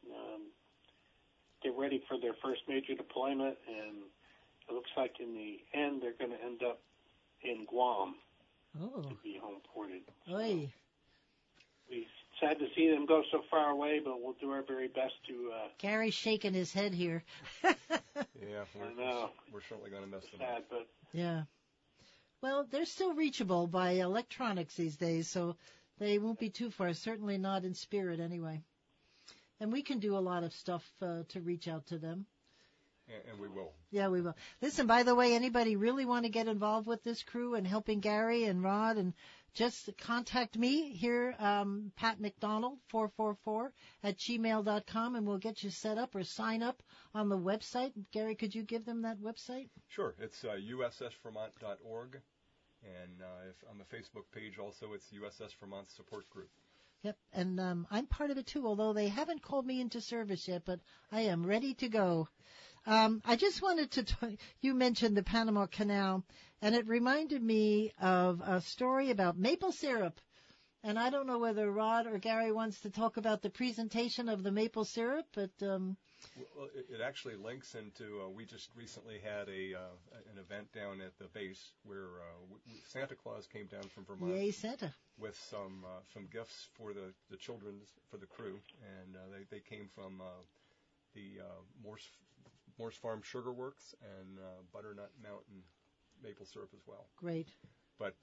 get ready for their first major deployment, and it looks like in the end they're going to end up in Guam. To be home ported. So we're sad to see them go so far away, but we'll do our very best to. Gary's shaking his head here. Yeah, we're certainly going to miss them. Sad, but yeah. Well, they're still reachable by electronics these days, so they won't be too far. Certainly not in spirit, anyway. And we can do a lot of stuff to reach out to them. And we will. Yeah, we will. Listen, by the way, anybody really want to get involved with this crew and helping Gary and Rod, and just contact me here, Pat McDonald, 444@gmail.com, and we'll get you set up or sign up on the website. Gary, could you give them that website? Sure. It's ussvermont.org. And if on the Facebook page also, it's USS Vermont Support Group. Yep, and I'm part of it too, although they haven't called me into service yet, but I am ready to go. I just wanted to you mentioned the Panama Canal, and it reminded me of a story about maple syrup. And I don't know whether Rod or Gary wants to talk about the presentation of the maple syrup, but... Well, it actually links into, we just recently had an event down at the base where Santa Claus came down from Vermont. Yay, Santa. With some gifts for the children, for the crew. And they came from the Morse Farm Sugar Works and Butternut Mountain maple syrup as well. Great. But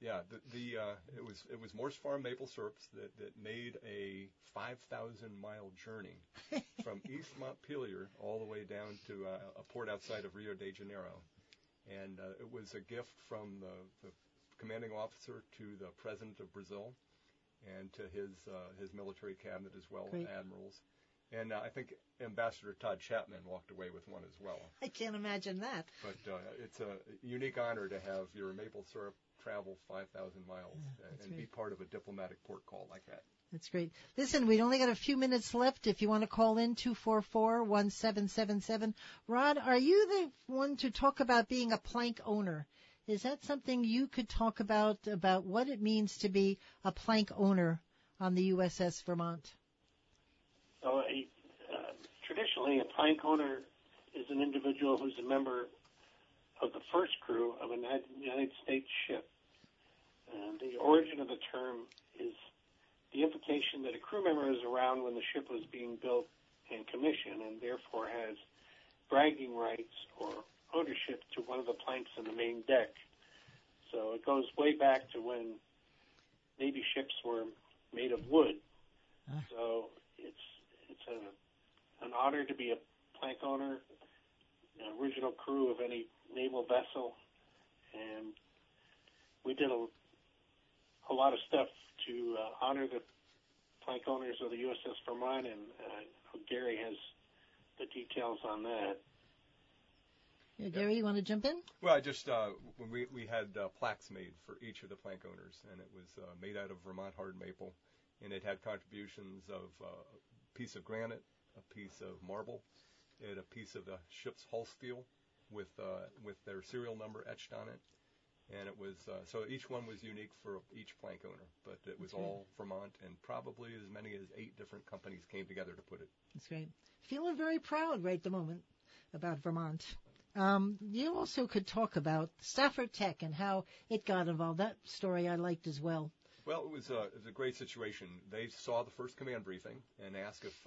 it was Morse Farm maple syrups that made a 5,000-mile journey from East Montpelier all the way down to a port outside of Rio de Janeiro, and it was a gift from the commanding officer to the president of Brazil, and to his military cabinet as well, admirals. And I think Ambassador Todd Chapman walked away with one as well. I can't imagine that. But it's a unique honor to have your maple syrup travel 5,000 miles and be part of a diplomatic port call like that. That's great. Listen, we've only got a few minutes left. If you want to call in, 244-1777. Rod, are you the one to talk about being a plank owner? Is that something you could talk about what it means to be a plank owner on the USS Vermont? So, traditionally, a plank owner is an individual who's a member of the first crew of a United States ship. And the origin of the term is the implication that a crew member is around when the ship was being built and commissioned, and therefore has bragging rights or ownership to one of the planks in the main deck. So it goes way back to when Navy ships were made of wood. So it's an honor to be a plank owner, the original crew of any naval vessel, and we did a lot of stuff to honor the plank owners of the USS Vermont, and Gary has the details on that. Yeah, Gary, you want to jump in? Well, I just when we had plaques made for each of the plank owners, and it was made out of Vermont hard maple, and it had contributions of a piece of granite, a piece of marble, and a piece of the ship's hull steel with their serial number etched on it. And it was so each one was unique for each plank owner, but it was all Vermont, and probably as many as 8 different companies came together to put it. That's great. Feeling very proud right at the moment about Vermont. You also could talk about Stafford Tech and how it got involved. That story I liked as well. Well, it was a great situation. They saw the first command briefing and asked if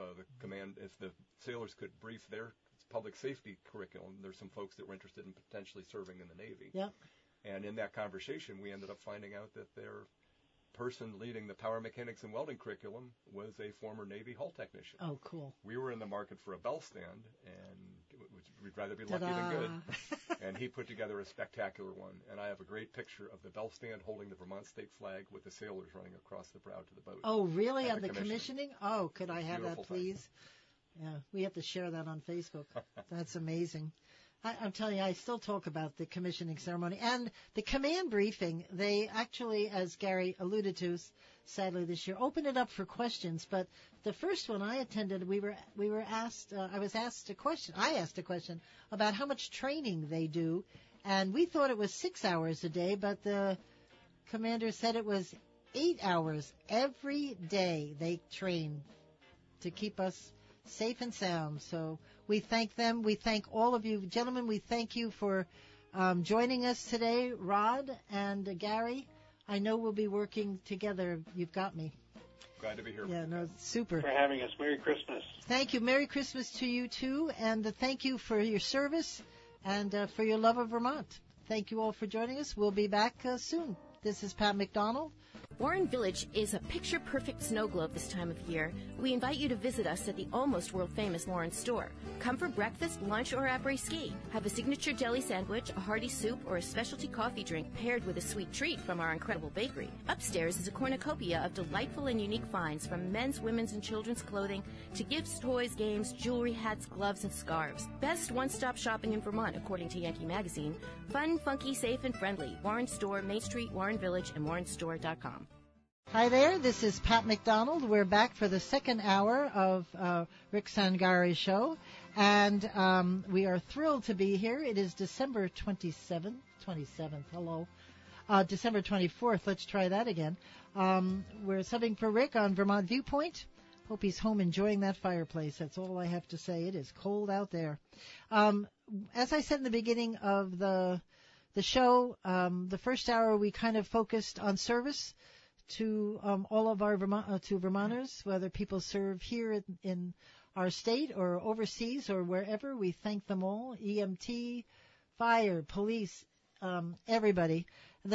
the sailors could brief their public safety curriculum. There's some folks that were interested in potentially serving in the Navy. Yep. And in that conversation, we ended up finding out that their person leading the power mechanics and welding curriculum was a former Navy hull technician. Oh, cool. We were in the market for a bell stand, and we'd rather be lucky than good. And he put together a spectacular one. And I have a great picture of the bell stand holding the Vermont state flag with the sailors running across the prow to the boat. Oh, really? On the commissioning? Oh, could I have that, please? Yeah, we have to share that on Facebook. That's amazing. I'm telling you, I still talk about the commissioning ceremony and the command briefing. They actually, as Gary alluded to, sadly this year, opened it up for questions. But the first one I attended, we were asked. I asked a question about how much training they do, and we thought it was 6 hours a day, but the commander said it was 8 hours every day they train to keep us safe and sound. So we thank them. We thank all of you. Gentlemen, we thank you for joining us today. Rod and Gary, I know we'll be working together. You've got me. Glad to be here. Yeah, no, super. For having us. Merry Christmas. Thank you. Merry Christmas to you, too. And thank you for your service and for your love of Vermont. Thank you all for joining us. We'll be back soon. This is Pat McDonald. Warren Village is a picture-perfect snow globe this time of year. We invite you to visit us at the almost world-famous Warren store. Come for breakfast, lunch, or après-ski. Have a signature deli sandwich, a hearty soup, or a specialty coffee drink paired with a sweet treat from our incredible bakery. Upstairs is a cornucopia of delightful and unique finds from men's, women's, and children's clothing to gifts, toys, games, jewelry, hats, gloves, and scarves. Best one-stop shopping in Vermont, according to Yankee Magazine. Fun, funky, safe, and friendly. Warren Store, Main Street, Warren Village, and warrenstore.com. Hi there, this is Pat McDonald. We're back for the second hour of Rick Sangari's show, and we are thrilled to be here. It is December 27th, hello. December 24th, let's try that again. We're subbing for Rick on Vermont Viewpoint. Hope he's home enjoying that fireplace. That's all I have to say. It is cold out there. As I said in the beginning of the show, the first hour we kind of focused on service to all of our Vermonters, whether people serve here in our state or overseas or wherever. We thank them all, EMT, fire, police, everybody. The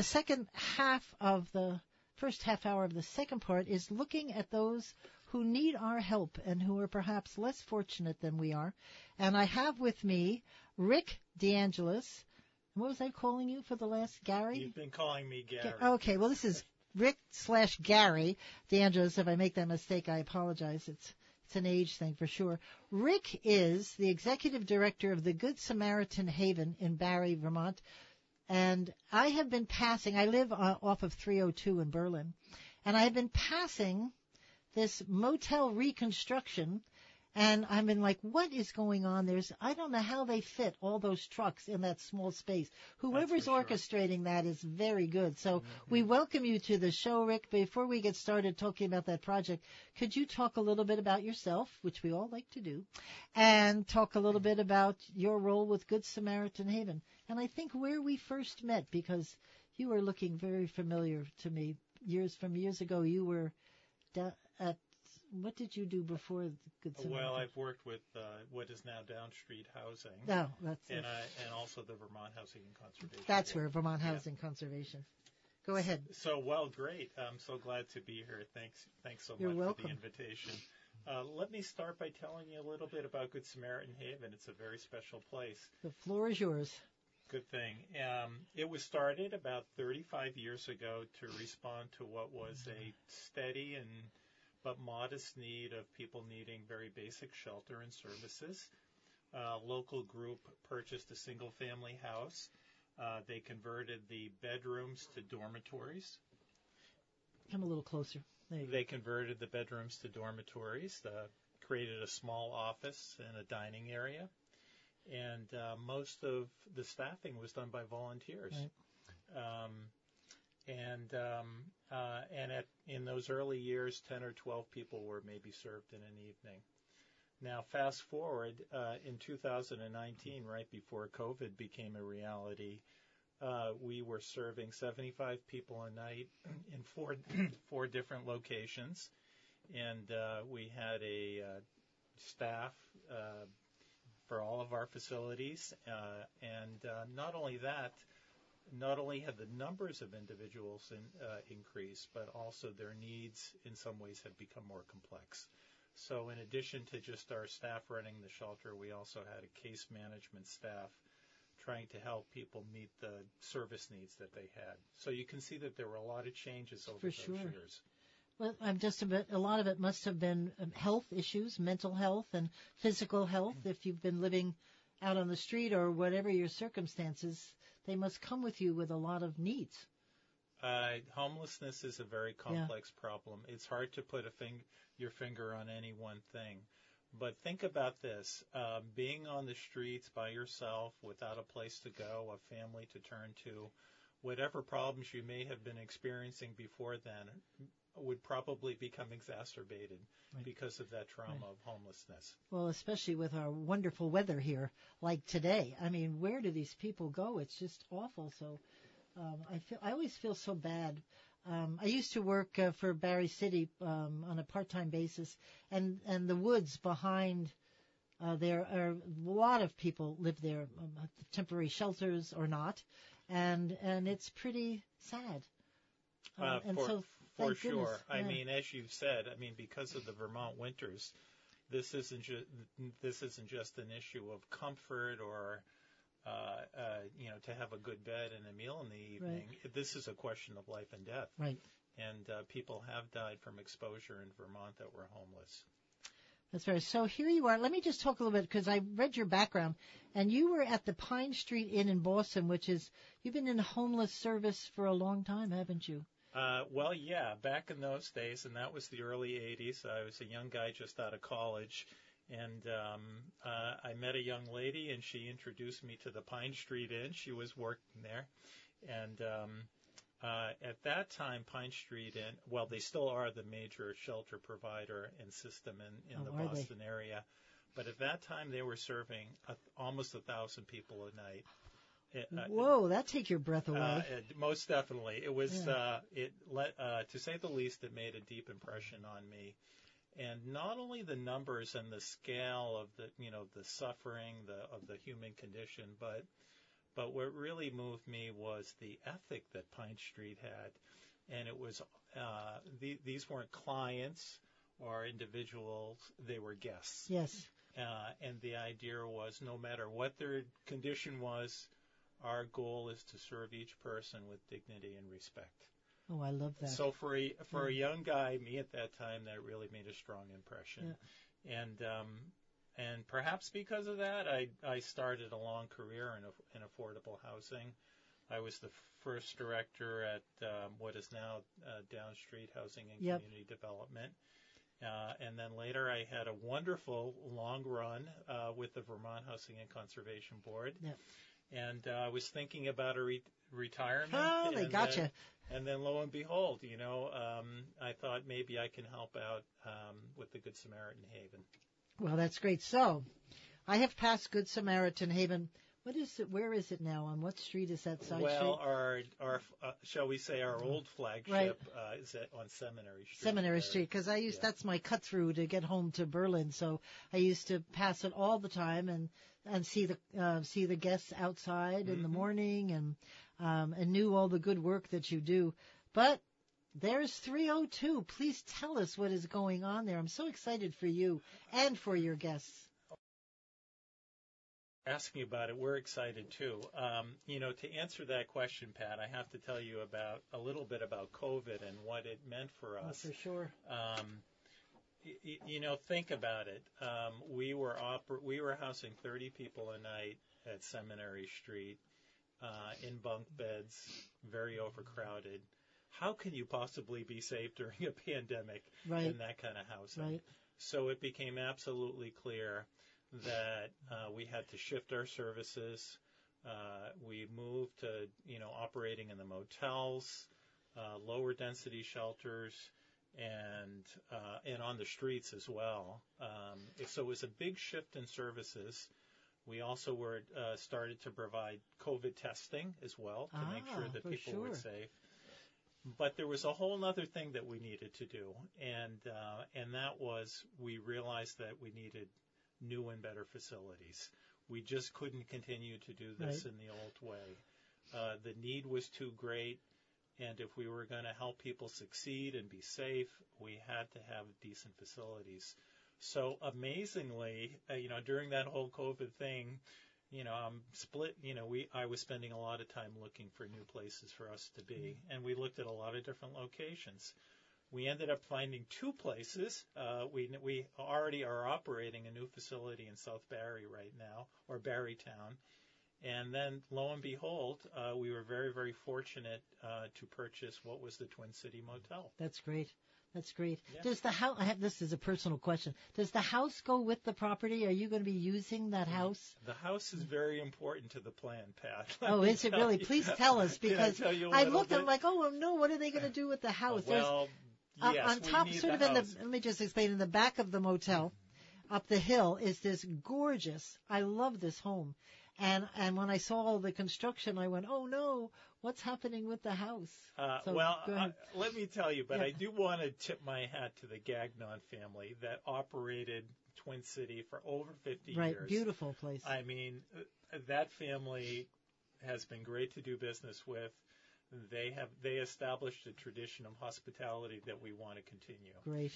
first half hour of the second part is looking at those who need our help and who are perhaps less fortunate than we are. And I have with me Rick DeAngelis. What was I calling you for the last, Gary? You've been calling me Gary. Okay, well, this is Rick/Gary DeAngelis. If I make that mistake, I apologize. It's an age thing for sure. Rick is the executive director of the Good Samaritan Haven in Barre, Vermont. And I have been passing, I live off of 302 in Berlin, and I have been passing this motel reconstruction, and I've been like, what is going on? I don't know how they fit all those trucks in that small space. Whoever's orchestrating that is very good. So we welcome you to the show, Rick. Before we get started talking about that project, could you talk a little bit about yourself, which we all like to do, and talk a little bit about your role with Good Samaritan Haven? And I think where we first met, because you were looking very familiar to me. Years ago, you were at, what did you do before Good Samaritan? Well, I've worked with what is now Down Street Housing. No, that's and also the Vermont Housing and Conservation. That's where Vermont Housing Conservation. Go ahead. So, great. I'm so glad to be here. Thanks so You're much welcome. for the invitation. Let me start by telling you a little bit about Good Samaritan Haven. It's a very special place. The floor is yours. Good thing. It was started about 35 years ago to respond to what was a steady but modest need of people needing very basic shelter and services. A local group purchased a single-family house. They converted the bedrooms to dormitories. Come a little closer. There you go. They converted the bedrooms to dormitories, created a small office and a dining area, and most of the staffing was done by volunteers. Right. In those early years, 10 or 12 people were maybe served in an evening. Now, fast forward in 2019, right before COVID became a reality, we were serving 75 people a night in four different locations, and we had a staff for all of our facilities. Not only that, not only had the numbers of individuals increased, but also their needs in some ways have become more complex. So in addition to just our staff running the shelter, we also had a case management staff trying to help people meet the service needs that they had. So you can see that there were a lot of changes over those years. Well, a lot of it must have been health issues, mental health and physical health. If you've been living out on the street or whatever your circumstances, they must come with you with a lot of needs. Homelessness is a very complex problem. It's hard to put your finger on any one thing. But think about this, being on the streets by yourself without a place to go, a family to turn to, whatever problems you may have been experiencing before then would probably become exacerbated because of that trauma of homelessness. Well, especially with our wonderful weather here, like today. I mean, where do these people go? It's just awful. So I always feel so bad. I used to work for Barry City on a part-time basis, and the woods behind there are a lot of people live there, temporary shelters or not, and it's pretty sad. For sure. I mean, as you've said, because of the Vermont winters, this isn't just an issue of comfort or to have a good bed and a meal in the evening. Right. This is a question of life and death. Right. And people have died from exposure in Vermont that were homeless. That's right. So here you are. Let me just talk a little bit because I read your background, and you were at the Pine Street Inn in Boston, you've been in homeless service for a long time, haven't you? Well, yeah, back in those days, and that was the early 80s. I was a young guy just out of college, and I met a young lady, and she introduced me to the Pine Street Inn. She was working there, and at that time, Pine Street Inn, well, they still are the major shelter provider and system in the Boston area, but at that time they were serving almost 1,000 people a night. Whoa, that take your breath away. Most definitely. It was, to say the least, it made a deep impression on me. And not only the numbers and the scale of the suffering of the human condition, but what really moved me was the ethic that Pine Street had. And it was, these weren't clients or individuals, they were guests. Yes. And the idea was no matter what their condition was, our goal is to serve each person with dignity and respect. Oh, I love that. So for a young guy, me at that time, that really made a strong impression. Yeah. And perhaps because of that, I started a long career in affordable housing. I was the first director at what is now Down Street Housing and Community Development. And then later I had a wonderful long run with the Vermont Housing and Conservation Board. Yep. And I was thinking about a retirement. Oh, they got you. And then lo and behold, I thought maybe I can help out with the Good Samaritan Haven. Well, that's great. So I have passed Good Samaritan Haven. What is it? Where is it now? On what street is that side street? Well, our shall we say our old flagship is on Seminary Street. Seminary Street, because that's my cut through to get home to Berlin. So I used to pass it all the time and see the guests outside in the morning and knew all the good work that you do. But there's 302. Please tell us what is going on there. I'm so excited for you and for your guests. Asking about it, we're excited too. To answer that question, Pat, I have to tell you a little bit about COVID and what it meant for us. Oh, for sure. Think about it. We were housing 30 people a night at Seminary Street in bunk beds, very overcrowded. how can you possibly be safe during a pandemic Right. in that kind of housing? Right. So it became absolutely clear that we had to shift our services. We moved to, operating in the motels, lower density shelters, and on the streets as well. So it was a big shift in services. We also started to provide COVID testing as well to make sure that people were safe. But there was a whole other thing that we needed to do, and that was we realized that we needed new and better facilities. We just couldn't continue to do this in the old way. The need was too great, and if we were going to help people succeed and be safe, we had to have decent facilities. So amazingly, during that whole COVID thing, I'm split. I was spending a lot of time looking for new places for us to be, and we looked at a lot of different locations. We ended up finding two places. We already are operating a new facility in South Barrie right now, or Barrytown. And then, lo and behold, we were very, very fortunate to purchase what was the Twin City Motel. That's great. That's great. Yeah. Does the house? This is a personal question. Does the house go with the property? Are you going to be using that house? The house is very important to the plan, Pat. Oh, is it really? Please tell us, because I looked at and I'm like, oh no, what are they going to do with the house? Well, yes, on top, we need sort the of house. let me just explain. In the back of the motel, up the hill, is this gorgeous. I love this home. And when I saw all the construction, I went, oh no, what's happening with the house? Let me tell you, but I do want to tip my hat to the Gagnon family that operated Twin City for over 50 years. Right, beautiful place. I mean, that family has been great to do business with. They established a tradition of hospitality that we want to continue. Great.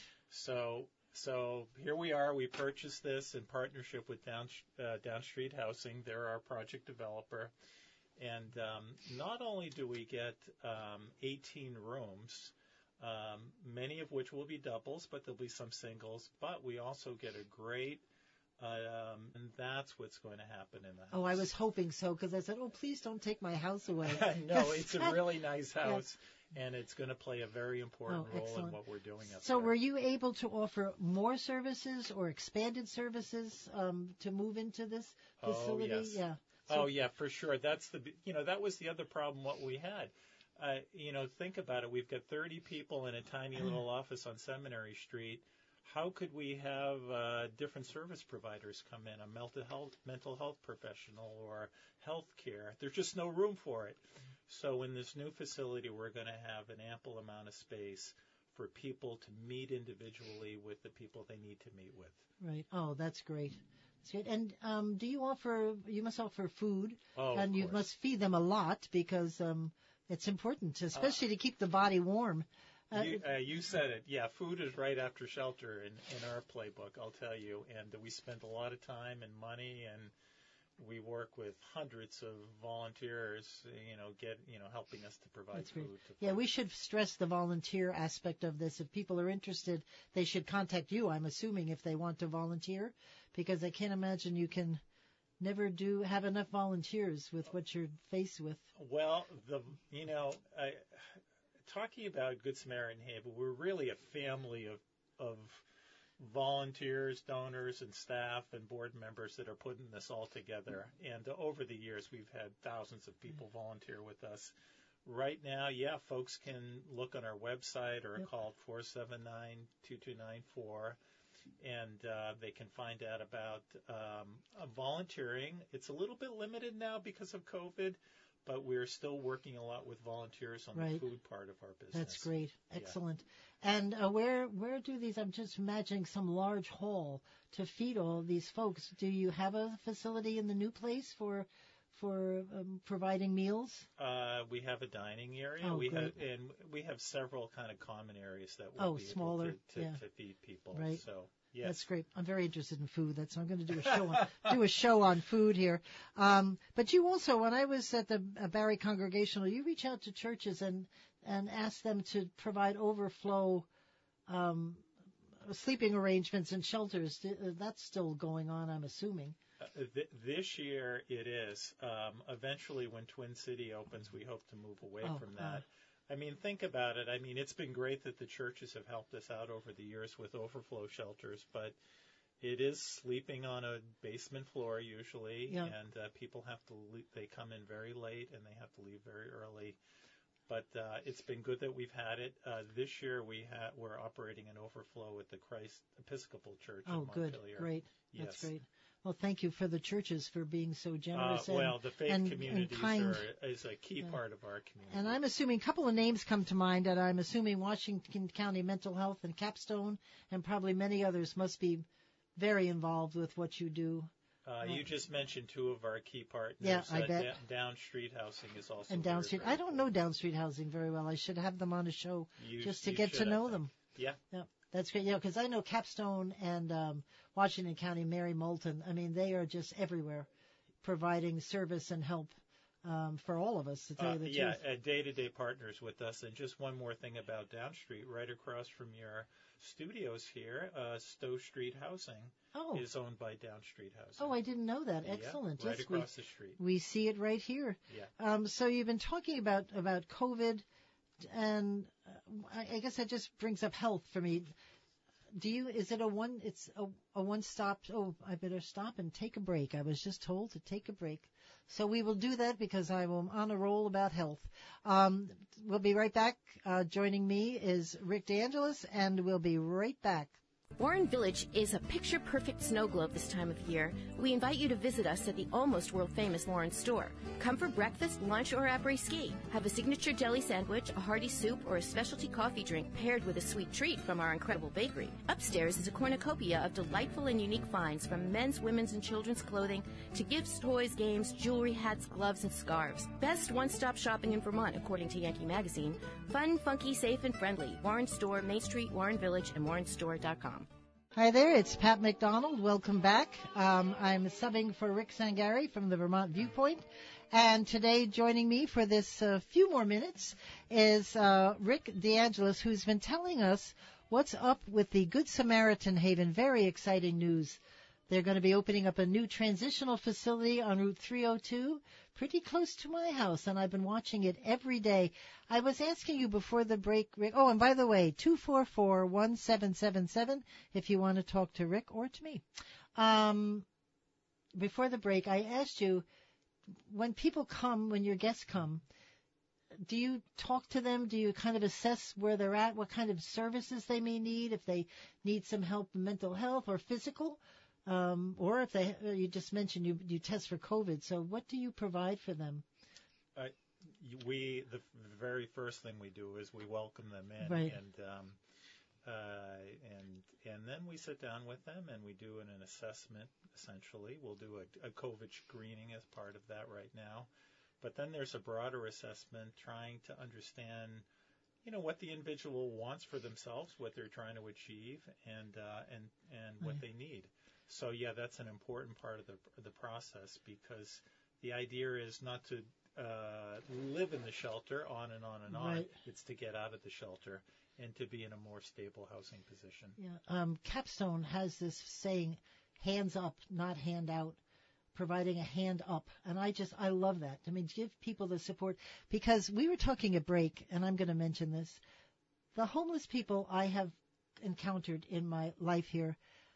So here we are. We purchased this in partnership with Down Street Housing. They're our project developer. And not only do we get 18 rooms, many of which will be doubles, but there'll be some singles. But we also get a great, and that's what's going to happen in the house. Oh, I was hoping so, because I said, oh, please don't take my house away. No, it's a really nice house. And it's going to play a very important role in what we're doing up there. So were you able to offer more services or expanded services to move into this facility? Oh, yes. Yeah. For sure. That's that was the other problem what we had. Think about it. We've got 30 people in a tiny little office on Seminary Street. How could we have different service providers come in, a mental health professional or health care? There's just no room for it. So in this new facility, we're going to have an ample amount of space for people to meet individually with the people they need to meet with. Right. Oh, that's great. That's great. And you must offer food, and you must feed them a lot, because it's important, especially to keep the body warm. You said it. Yeah, food is right after shelter in our playbook, I'll tell you. And we spend a lot of time and money, and we work with hundreds of volunteers, helping us to provide food. Yeah, we should stress the volunteer aspect of this. If people are interested, they should contact you, I'm assuming, if they want to volunteer, because I can't imagine you can never have enough volunteers with what you're faced with. Well, talking about Good Samaritan Haven, we're really a family of volunteers, donors, and staff and board members that are putting this all together. And over the years, we've had thousands of people volunteer with us. Right now, folks can look on our website or call 479-2294, and they can find out about volunteering. It's a little bit limited now because of COVID, but we're still working a lot with volunteers on the food part of our business. That's great. Excellent. And where do these, I'm just imagining some large hall to feed all these folks. Do you have a facility in the new place for providing meals? We have a dining area. Oh, we have several kind of common areas that will be smaller, able to feed people. Right. So, yes. That's great. I'm very interested in food. I'm going to do a show on food here. But you also, when I was at the Barrie Congregational, you reach out to churches and ask them to provide overflow sleeping arrangements and shelters. That's still going on, I'm assuming. This year it is. Eventually, when Twin City opens, we hope to move away from that. I mean, think about it. I mean, it's been great that the churches have helped us out over the years with overflow shelters, but it is sleeping on a basement floor usually, and people have to they come in very late and they have to leave very early. But it's been good that we've had it. This year we're operating an overflow at the Christ Episcopal Church in Montpelier. Oh, good, great. Yes. That's great. Well, thank you for the churches for being so generous the faith communities and kind. is a key part of our community. And I'm assuming a couple of names come to mind, and I'm assuming Washington County Mental Health and Capstone and probably many others must be very involved with what you do. You just mentioned two of our key partners. Yeah, I bet. Down Street Housing is also and Down Street. I don't know Down Street Housing very well. I should have them on a show just to get to know them. Yeah. That's great. Yeah, because I know Capstone and Washington County, Mary Moulton. I mean, they are just everywhere, providing service and help for all of us. To tell you the truth. Yeah, day-to-day partners with us. And just one more thing about Down Street, right across from your studios here, Stowe Street Housing is owned by Down Street Housing. Oh, I didn't know that. Excellent. Right across the street. We see it right here. Yeah. So you've been talking about COVID, and I guess that just brings up health for me. Is it a one stop? Oh, I better stop and take a break. I was just told to take a break. So we will do that because I am on a roll about health. We'll be right back. Joining me is Rick DeAngelis, and we'll be right back. Warren Village is a picture-perfect snow globe this time of year. We invite you to visit us at the almost world-famous Lawrence store. Come for breakfast, lunch, or après-ski. Have a signature deli sandwich, a hearty soup, or a specialty coffee drink paired with a sweet treat from our incredible bakery. Upstairs is a cornucopia of delightful and unique finds from men's, women's, and children's clothing to gifts, toys, games, jewelry, hats, gloves, and scarves. Best one-stop shopping in Vermont, according to Yankee Magazine. Fun, funky, safe, and friendly. Warren Store, Main Street, Warren Village, and warrenstore.com. Hi there, it's Pat McDonald. Welcome back. I'm subbing for Rick Sangari from the Vermont Viewpoint. And today joining me for this few more minutes is Rick DeAngelis, who's been telling us what's up with the Good Samaritan Haven. Very exciting news. They're going to be opening up a new transitional facility on Route 302, pretty close to my house, and I've been watching it every day. I was asking you before the break, Rick. Oh, and by the way, 244-1777 if you want to talk to Rick or to me. Before the break, I asked you, when people come, when your guests come, do you talk to them? Do you kind of assess where they're at, what kind of services they may need, if they need some help in mental health or physical? Or if you just mentioned you test for COVID, so what do you provide for them? The very first thing we do is we welcome them in, right. and then we sit down with them and we do an assessment. Essentially, we'll do a COVID screening as part of that right now, but then there's a broader assessment trying to understand, what the individual wants for themselves, what they're trying to achieve, and what they need. So, yeah, that's an important part of the process, because the idea is not to live in the shelter on and on and on. Right. It's to get out of the shelter and to be in a more stable housing position. Yeah. Capstone has this saying, hands up, not hand out, providing a hand up. And I love that. I mean, give people the support, because we were talking at break, and I'm going to mention this. The homeless people I have encountered in my life here,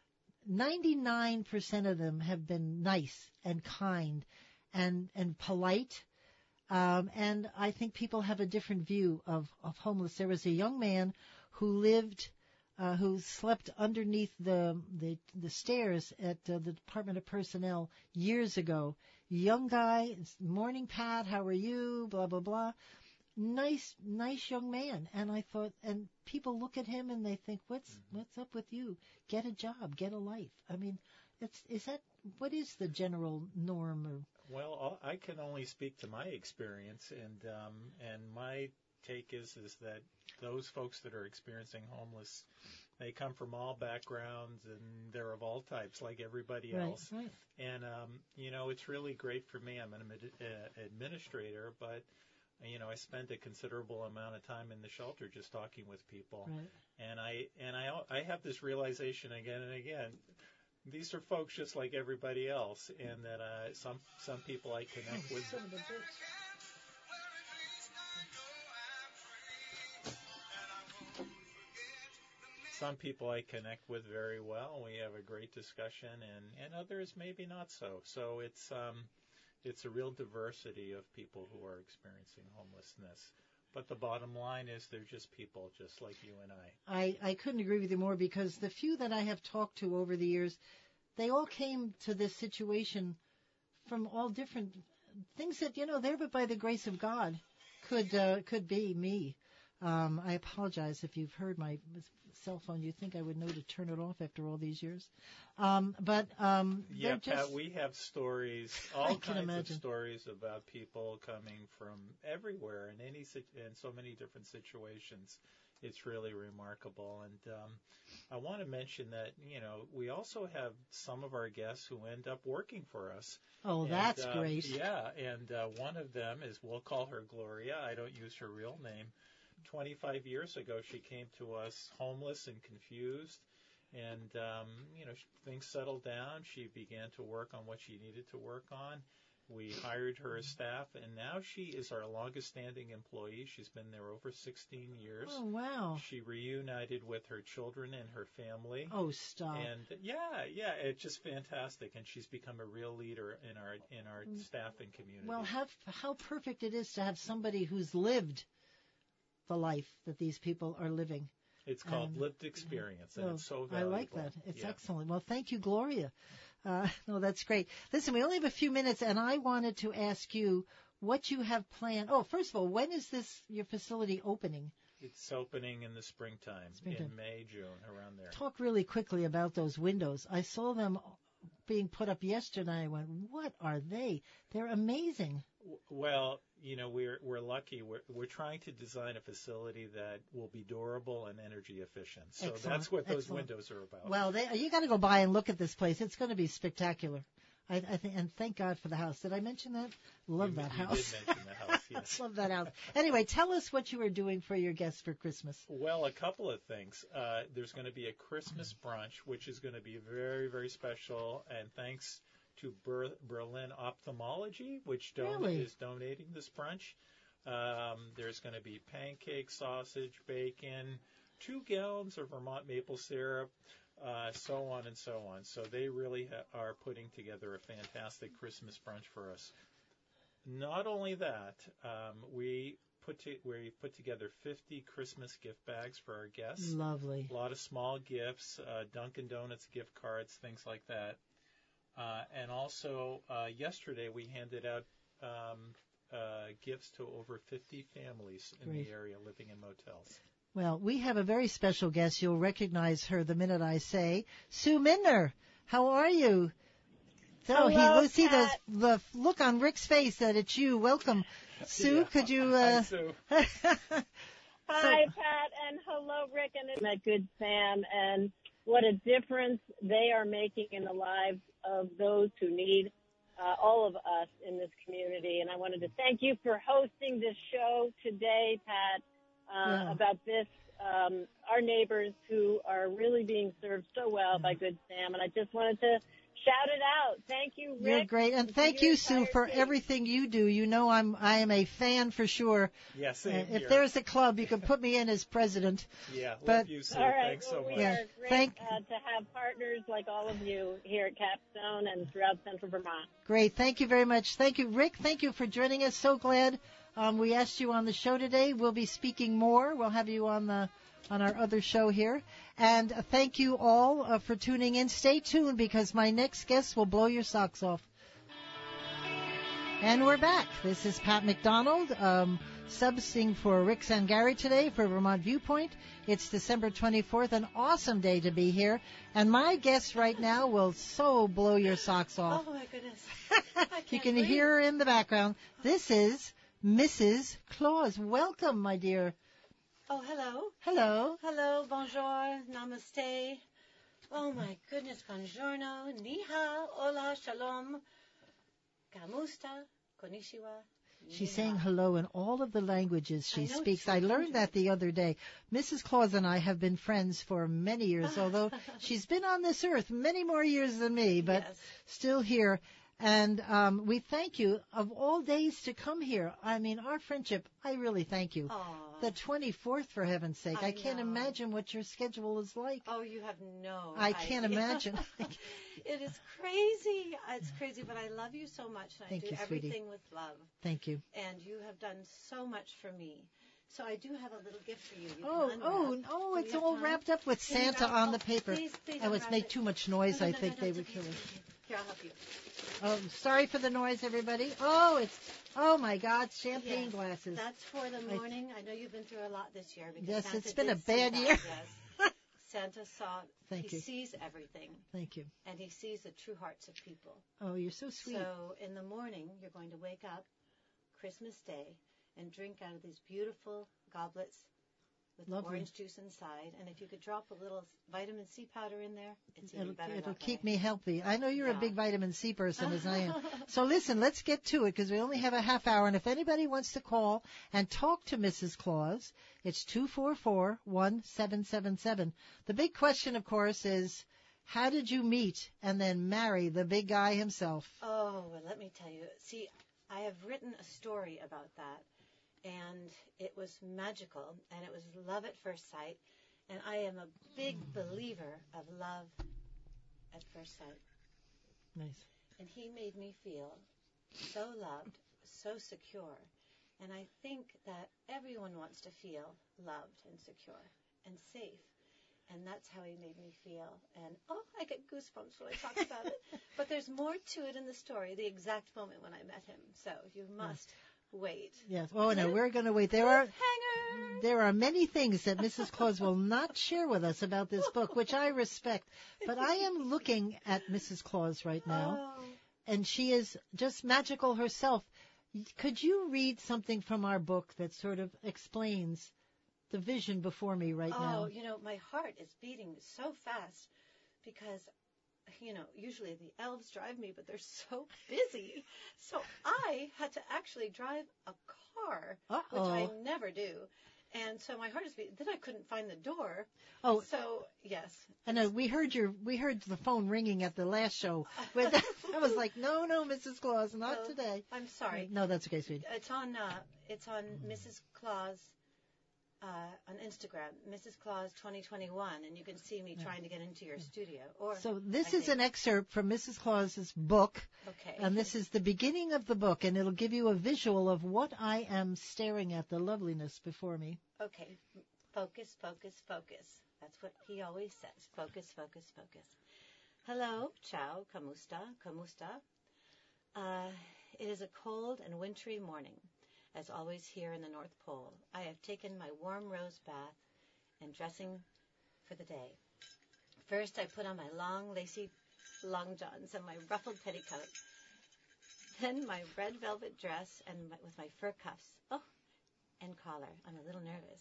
99% of them have been nice and kind and polite. And I think people have a different view of homeless. There was a young man who slept underneath the stairs at the Department of Personnel years ago. Young guy, morning Pat, how are you? Blah, blah, blah. Nice young man. And I thought, and people look at him and they think, what's up with you? Get a job, get a life. I mean, what is the general norm? Well, I can only speak to my experience, and my take is that those folks that are experiencing homeless, they come from all backgrounds and they're of all types, like everybody else. Right. And it's really great for me. I'm an administrator, but I spend a considerable amount of time in the shelter just talking with people. Right. And I have this realization again and again. These are folks just like everybody else, and that some people I connect with. some people I connect with very well. We have a great discussion, and others maybe not so. So it's a real diversity of people who are experiencing homelessness. But the bottom line is they're just people, just like you and I. I couldn't agree with you more, because the few that I have talked to over the years, they all came to this situation from all different things that, they're but by the grace of God could be me. I apologize if you've heard my cell phone. You'd think I would know to turn it off after all these years. Yeah, Pat, we have stories, all kinds of stories about people coming from everywhere in so many different situations. It's really remarkable. And I want to mention that, we also have some of our guests who end up working for us. Oh, that's great. Yeah, and one of them is, we'll call her Gloria. I don't use her real name. 25 years ago, she came to us homeless and confused. And, things settled down. She began to work on what she needed to work on. We hired her as staff, and now she is our longest-standing employee. She's been there over 16 years. Oh, wow. She reunited with her children and her family. Oh, stop. And, yeah, it's just fantastic, and she's become a real leader in our staff and community. Well, how perfect it is to have somebody who's lived the life that these people are living. It's called lived experience, and it's so valuable. I like that. It's excellent. Well, thank you, Gloria. No, that's great. Listen, we only have a few minutes, and I wanted to ask you what you have planned. Oh, first of all, when is your facility opening? It's opening in the springtime. In May, June, around there. Talk really quickly about those windows. I saw them being put up yesterday. I went, what are they? They're amazing. Well, we're lucky. We're trying to design a facility that will be durable and energy efficient. So that's what those windows are about. Well, you got to go by and look at this place. It's going to be spectacular. I think, and thank God for the house. Did I mention that? Love that house. You did mention the house, yes. Love that house. Anyway, tell us what you are doing for your guests for Christmas. Well, a couple of things. There's going to be a Christmas brunch, which is going to be very, very special, and thanks to Berlin Ophthalmology, which is donating this brunch. There's going to be pancake, sausage, bacon, 2 gallons of Vermont maple syrup, so on and so on. So they really are putting together a fantastic Christmas brunch for us. Not only that, we put together 50 Christmas gift bags for our guests. Lovely. A lot of small gifts, Dunkin' Donuts gift cards, things like that. And also, yesterday we handed out gifts to over 50 families in the area living in motels. Well, we have a very special guest. You'll recognize her the minute I say, Sue Mindner. How are you? So let's see the look on Rick's face that it's you. Welcome, Sue. Yeah. Could you? Hi, Sue. Hi, Pat, and hello, Rick, and that good Sam, and what a difference they are making in the lives of those who need all of us in this community. And I wanted to thank you for hosting this show today, Pat, about this, our neighbors who are really being served so well by Good Sam. And I just wanted to shout it out. Thank you, Rick. You're great. And thank you, Sue, for everything you do. You know I am a fan for sure. Yes, same if here. there's a club, you can put me in as president. Yeah, love you, Sue. All right, Thanks so much. We are great to have partners like all of you here at Capstone and throughout Central Vermont. Great. Thank you very much. Thank you, Rick. Thank you for joining us. So glad we asked you on the show today. We'll be speaking more. We'll have you on our other show here. And thank you all for tuning in. Stay tuned because my next guest will blow your socks off. And we're back. This is Pat McDonald, substituting for Rick Sangari today for Vermont Viewpoint. It's December 24th, an awesome day to be here. And my guest right now will so blow your socks off. Oh, my goodness. You can hear her in the background. This is Mrs. Claus. Welcome, my dear. Oh, hello. Hello. Hello, bonjour, namaste. Oh, my goodness, buongiorno, ni hao, hola, shalom, kamusta, konnichiwa. She's saying hello in all of the languages she speaks. I learned that the other day. Mrs. Claus and I have been friends for many years, although she's been on this earth many more years than me, but still here. And we thank you of all days to come here. I mean, our friendship, I really thank you. Aww. the 24th, for heaven's sake. I can't imagine what your schedule is like. Oh, you have no I can't imagine. It is crazy. It's crazy, but I love you so much. And Thank I do you, everything sweetie. with love. Thank you. And you have done so much for me. So I do have a little gift for you. It's all wrapped up with Santa on the paper. Please It's made too much noise. I think they would kill it. Here, I'll help you. Oh, sorry for the noise, everybody. Oh my God, champagne glasses. That's for the morning. I know you've been through a lot this year. Because Yes, Santa it's been a did bad see year. that, yes. Santa saw. Thank you. He sees everything. Thank you. And he sees the true hearts of people. Oh, you're so sweet. So in the morning, you're going to wake up Christmas Day and drink out of these beautiful goblets with orange juice inside. And if you could drop a little vitamin C powder in there, it's even better. It'll keep me healthy. I know you're a big vitamin C person, as I am. So listen, let's get to it because we only have a half hour. And if anybody wants to call and talk to Mrs. Claus, it's 244-1777. The big question, of course, is how did you meet and then marry the big guy himself? Oh, well, let me tell you. See, I have written a story about that. And it was magical, and it was love at first sight. And I am a big believer of love at first sight. Nice. And he made me feel so loved, so secure. And I think that everyone wants to feel loved and secure and safe. And that's how he made me feel. And, I get goosebumps when I talk about it. But there's more to it in the story, the exact moment when I met him. So you must... wait. Yes. Oh, no, we're going to wait. There are many things that Mrs. Claus will not share with us about this book, which I respect. But I am looking at Mrs. Claus right now, and she is just magical herself. Could you read something from our book that sort of explains the vision before me right now? Oh, my heart is beating so fast because... usually the elves drive me, but they're so busy. So I had to actually drive a car, which I never do. And so my heart is beating. Then I couldn't find the door. Oh. So, yes. I know. We heard the phone ringing at the last show. I was like, no, Mrs. Claus, not today. I'm sorry. No, that's okay, sweetie. It's on Mrs. Claus. On Instagram, Mrs. Claus 2021, and you can see me trying to get into your studio. So this is an excerpt from Mrs. Claus's book, and this is the beginning of the book, and it'll give you a visual of what I am staring at, the loveliness before me. Okay, focus, focus, focus. That's what he always says, focus, focus, focus. Hello, ciao, kamusta, kamusta. It is a cold and wintry morning. As always here in the North Pole, I have taken my warm rose bath and dressing for the day. First, I put on my long, lacy long johns and my ruffled petticoat. Then my red velvet dress and with my fur cuffs. Oh, and collar. I'm a little nervous.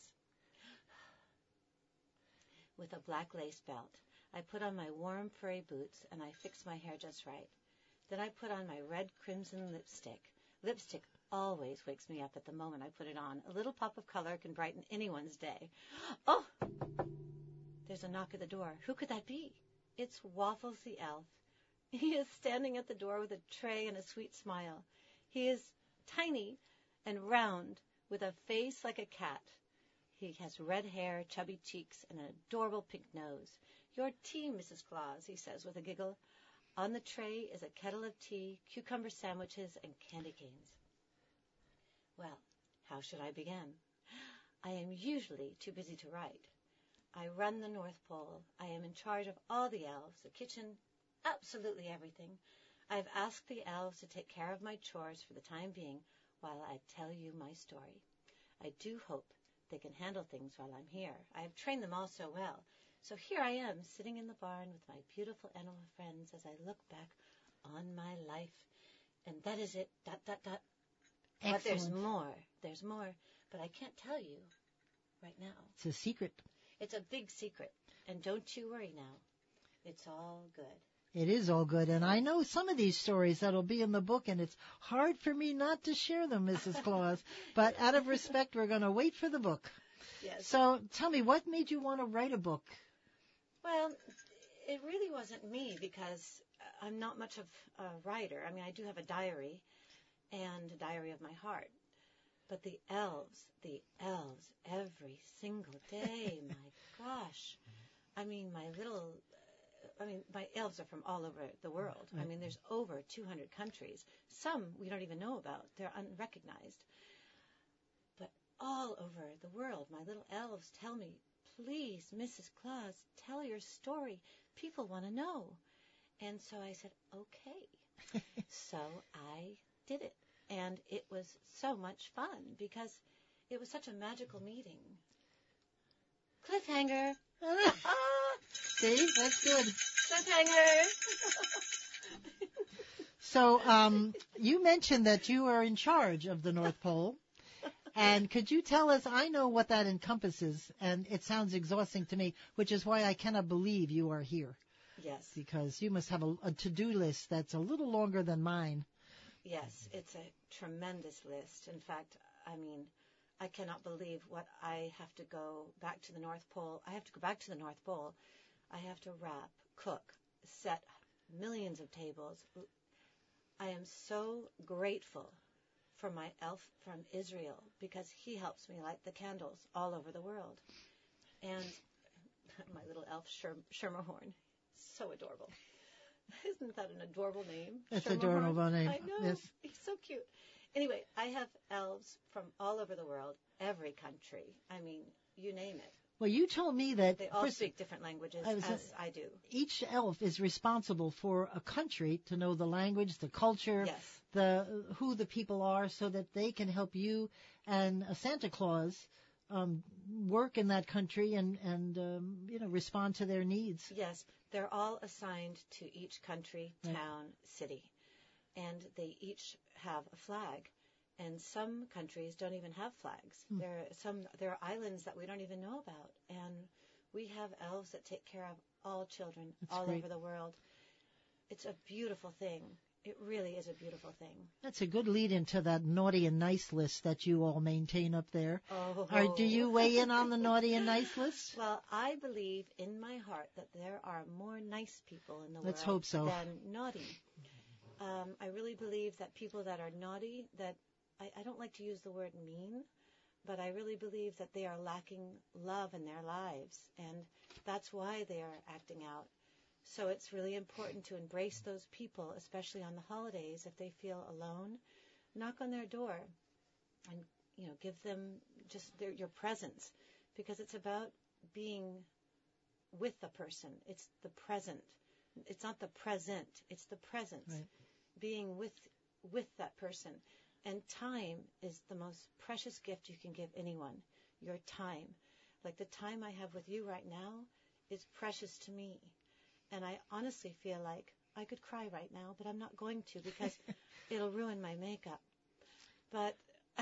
With a black lace belt. I put on my warm, furry boots and I fix my hair just right. Then I put on my red crimson lipstick. Lipstick always wakes me up at the moment I put it on. A little pop of color can brighten anyone's day. Oh! There's a knock at the door. Who could that be? It's Waffles the elf. He is standing at the door with a tray and a sweet smile. He is tiny and round with a face like a cat. He has red hair, chubby cheeks, and an adorable pink nose. Your tea, Mrs. Claus, he says with a giggle. On the tray is a kettle of tea, cucumber sandwiches, and candy canes. Well, how should I begin? I am usually too busy to write. I run the North Pole. I am in charge of all the elves, the kitchen, absolutely everything. I have asked the elves to take care of my chores for the time being while I tell you my story. I do hope they can handle things while I'm here. I have trained them all so well. So here I am, sitting in the barn with my beautiful animal friends as I look back on my life. And that is it, ... Excellent. But there's more, but I can't tell you right now. It's a secret. It's a big secret, and don't you worry now. It's all good. It is all good, and I know some of these stories that'll be in the book, and it's hard for me not to share them, Mrs. Claus, but out of respect, we're going to wait for the book. Yes. So tell me, what made you want to write a book? Well, it really wasn't me because I'm not much of a writer. I mean, I do have a diary and a diary of my heart. But the elves, single day. My gosh. I mean, my elves are from all over the world. Right. I mean, there's over 200 countries. Some we don't even know about. They're unrecognized. But all over the world, my little elves tell me, please, Mrs. Claus, tell your story. People want to know. And so I said, okay. So I did it. And it was so much fun because it was such a magical meeting. Cliffhanger. See, that's good. Cliffhanger. So you mentioned that you are in charge of the North Pole. And could you tell us, I know what that encompasses, and it sounds exhausting to me, which is why I cannot believe you are here. Yes. Because you must have a to-do list that's a little longer than mine. Yes, it's a tremendous list. In fact, I mean, I cannot believe what I have to go back to the North Pole. I have to go back to the North Pole. I have to wrap, cook, set millions of tables. I am so grateful for my elf from Israel because he helps me light the candles all over the world. And my little elf, Schermerhorn, so adorable. Isn't that an adorable name? That's an adorable name. I know. Yes. He's so cute. Anyway, I have elves from all over the world, every country. I mean, you name it. Well, you told me that they all speak different languages, as I do. Each elf is responsible for a country to know the language, the culture, yes. Who the people are, so that they can help you and Santa Claus work in that country and respond to their needs. Yes, they're all assigned to each country, town, city, and they each have a flag. And some countries don't even have flags. There are islands that we don't even know about, and we have elves that take care of all children all over the world. It's a beautiful thing. It really is a beautiful thing. That's a good lead into that naughty and nice list that you all maintain up there. Oh. Do you weigh in on the naughty and nice list? Well, I believe in my heart that there are more nice people in the Let's world hope so. than naughty. I really believe that people that are naughty, that I don't like to use the word mean, but I really believe that they are lacking love in their lives, and that's why they are acting out. So it's really important to embrace those people, especially on the holidays. If they feel alone, knock on their door and, give them just your presence, because it's about being with the person. It's the present. It's not the present. It's the presence. Right. Being with that person. And time is the most precious gift you can give anyone, your time. Like the time I have with you right now is precious to me. And I honestly feel like I could cry right now, but I'm not going to because it'll ruin my makeup. But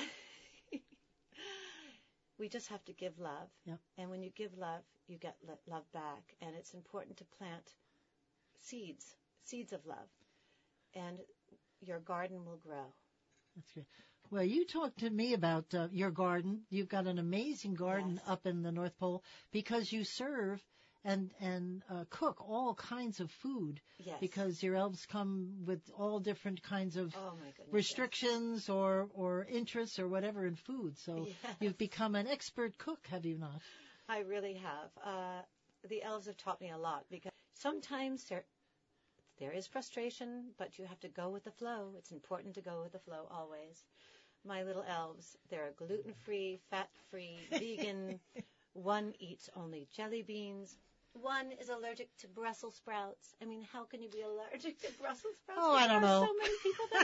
we just have to give love. Yep. And when you give love, you get love back. And it's important to plant seeds of love. And your garden will grow. That's good. Well, you talked to me about your garden. You've got an amazing garden up in the North Pole because you serve and cook all kinds of food. Yes. Because your elves come with all different kinds of restrictions yes. or interests or whatever in food. So you've become an expert cook, have you not? I really have. The elves have taught me a lot because sometimes there is frustration, but you have to go with the flow. It's important to go with the flow always. My little elves, they're gluten-free, fat-free, vegan. One eats only jelly beans. One is allergic to Brussels sprouts. I mean, how can you be allergic to Brussels sprouts? Oh, I don't know. There are so many people that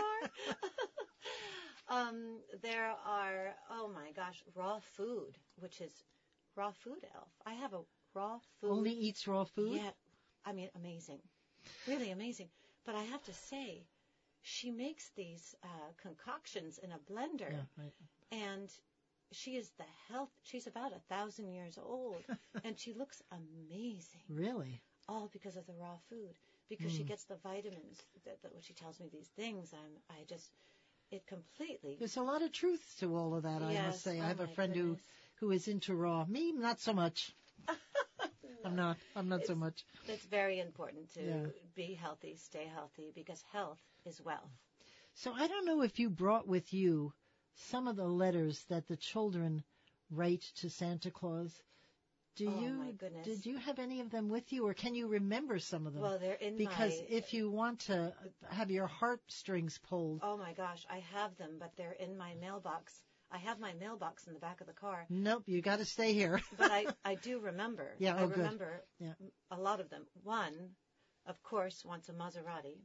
are. There are, oh my gosh, raw food, which is raw food elf. I have a raw food. Only eats raw food? Yeah. I mean, amazing. Really amazing. But I have to say, she makes these concoctions in a blender. Yeah, right. And she's about 1,000 years old. And she looks amazing. Really? All because of the raw food. Because she gets the vitamins. That when she tells me these things, it completely. There's a lot of truth to all of that, I must say. I have a friend who is into raw. Me, not so much. No. I'm not so much. It's very important to be healthy, stay healthy, because health is wealth. So I don't know if you brought with you some of the letters that the children write to Santa Claus. My goodness. Did you have any of them with you, or can you remember some of them? Well, they're in because if you want to have your heartstrings pulled. Oh my gosh, I have them, but they're in my mailbox. I have my mailbox in the back of the car. Nope, you got to stay here. But I do remember. Yeah, I remember yeah. a lot of them. One, of course, wants a Maserati.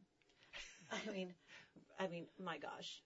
I mean, my gosh.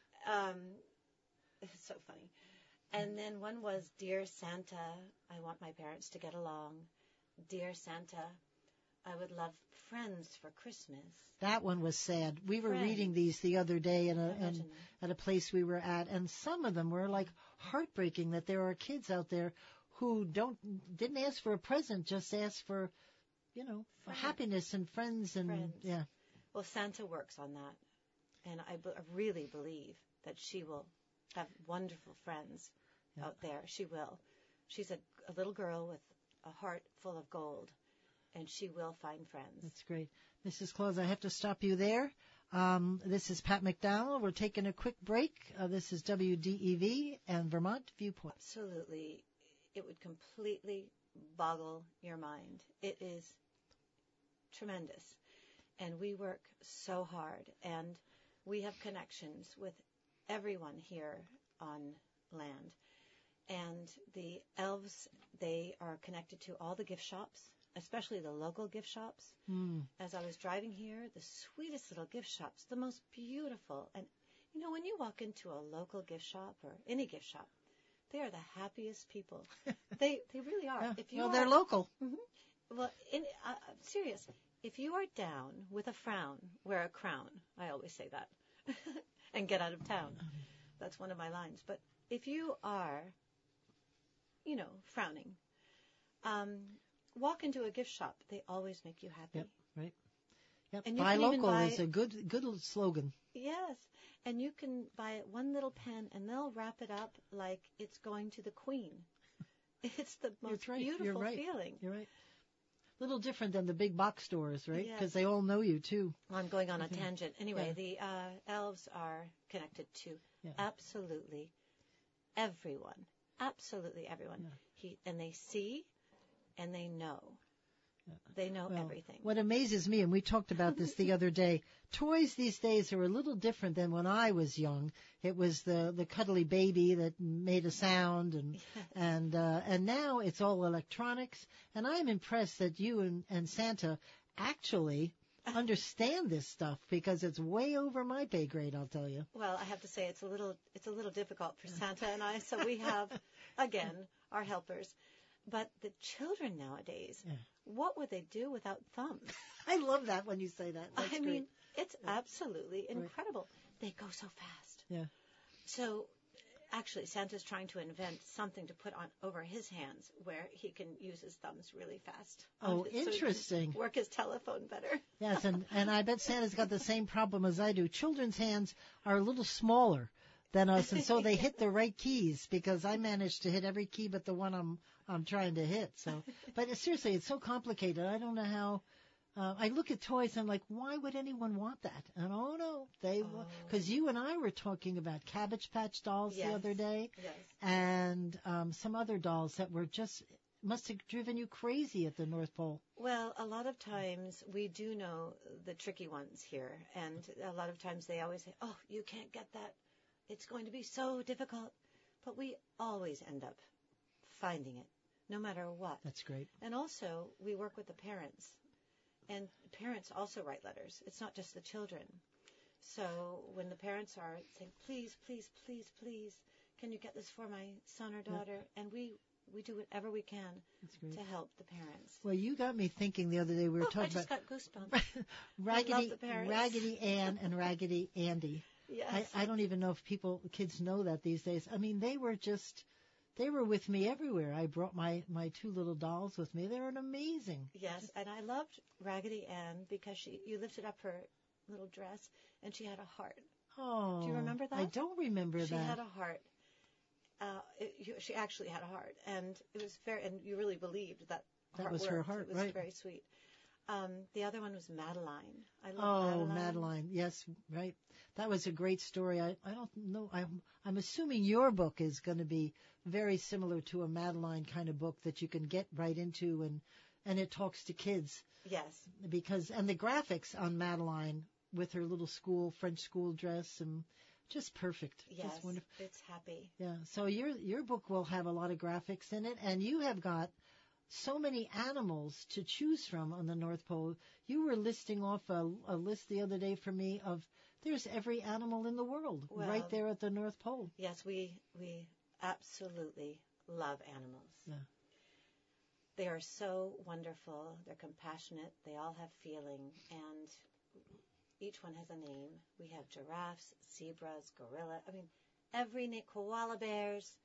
It's so funny. And then one was, Dear Santa, I want my parents to get along. Dear Santa, I would love friends for Christmas. That one was sad. We were reading these the other day at a place we were at, and some of them were like heartbreaking that there are kids out there who didn't ask for a present, just asked for, happiness and friends. Yeah. Well, Santa works on that, and I really believe that she will have wonderful friends out there. She will. She's a little girl with a heart full of gold, and she will find friends. That's great. Mrs. Claus, I have to stop you there. This is Pat McDonald. We're taking a quick break. This is WDEV and Vermont Viewpoint. Absolutely. It would completely boggle your mind. It is tremendous. And we work so hard, and we have connections with everyone here on land. And the elves, they are connected to all the gift shops, especially the local gift shops. As I was driving here, the sweetest little gift shops, the most beautiful. And, when you walk into a local gift shop or any gift shop, they are the happiest people. They really are. Yeah. They're local. Mm-hmm. Well, I'm serious. If you are down with a frown, wear a crown. I always say that. And get out of town. That's one of my lines. But if you are, frowning, walk into a gift shop. They always make you happy. Yep, right. Yep. And buy local is a good slogan. Yes. And you can buy one little pen, and they'll wrap it up like it's going to the Queen. It's the most beautiful feeling. You're right. A little different than the big box stores, right? Because they all know you, too. Well, I'm going on a tangent. Anyway, the elves are connected to absolutely everyone. Absolutely everyone. And they see and they know. They know everything. What amazes me, and we talked about this the other day, toys these days are a little different than when I was young. It was the cuddly baby that made a sound, and now it's all electronics. And I'm impressed that you and Santa actually understand this stuff, because it's way over my pay grade, I'll tell you. Well, I have to say it's a little difficult for Santa and I, so we have, again, our helpers. But the children nowadays, what would they do without thumbs? I love that when you say that. That's great. mean, it's absolutely incredible. They go so fast. Yeah. So, actually, Santa's trying to invent something to put on over his hands where he can use his thumbs really fast. Oh, interesting. So he can work his telephone better. Yes, and I bet Santa's got the same problem as I do. Children's hands are a little smaller than us, and so they hit the right keys, because I managed to hit every key but the one I'm trying to hit. So, but seriously, it's so complicated. I don't know how. I look at toys and I'm like, why would anyone want that? And because you and I were talking about Cabbage Patch dolls the other day, and some other dolls that were must have driven you crazy at the North Pole. Well, a lot of times we do know the tricky ones here, and a lot of times they always say, oh, you can't get that. It's going to be so difficult. But we always end up finding it, no matter what. That's great. And also, we work with the parents. And parents also write letters. It's not just the children. So when the parents are saying, please, please, please, please, can you get this for my son or daughter? And we do whatever we can to help the parents. Well, you got me thinking the other day. We were talking about... I just got goosebumps. Raggedy Ann and Raggedy Andy. Yes. I don't even know if kids know that these days. I mean, they were with me everywhere. I brought my two little dolls with me. They were amazing. Yes, and I loved Raggedy Ann because you lifted up her little dress and she had a heart. Oh. Do you remember that? I don't remember that. She had a heart. She actually had a heart, and it was and you really believed that was worked. her heart, It was very sweet. The other one was Madeline. I love Madeline. Yes, right. That was a great story. I don't know. I'm assuming your book is going to be very similar to a Madeline kind of book that you can get right into, and it talks to kids. Yes. And the graphics on Madeline with her little French school dress, and just perfect. Yes, just wonderful. It's happy. Yeah. So your book will have a lot of graphics in it, and you have got so many animals to choose from on the North Pole. You were listing off a list the other day for me of there's every animal in the world right there at the North Pole. Yes, we absolutely love animals. Yeah. They are so wonderful. They're compassionate. They all have feeling, and each one has a name. We have giraffes, zebras, gorilla. I mean, every name. Koala bears.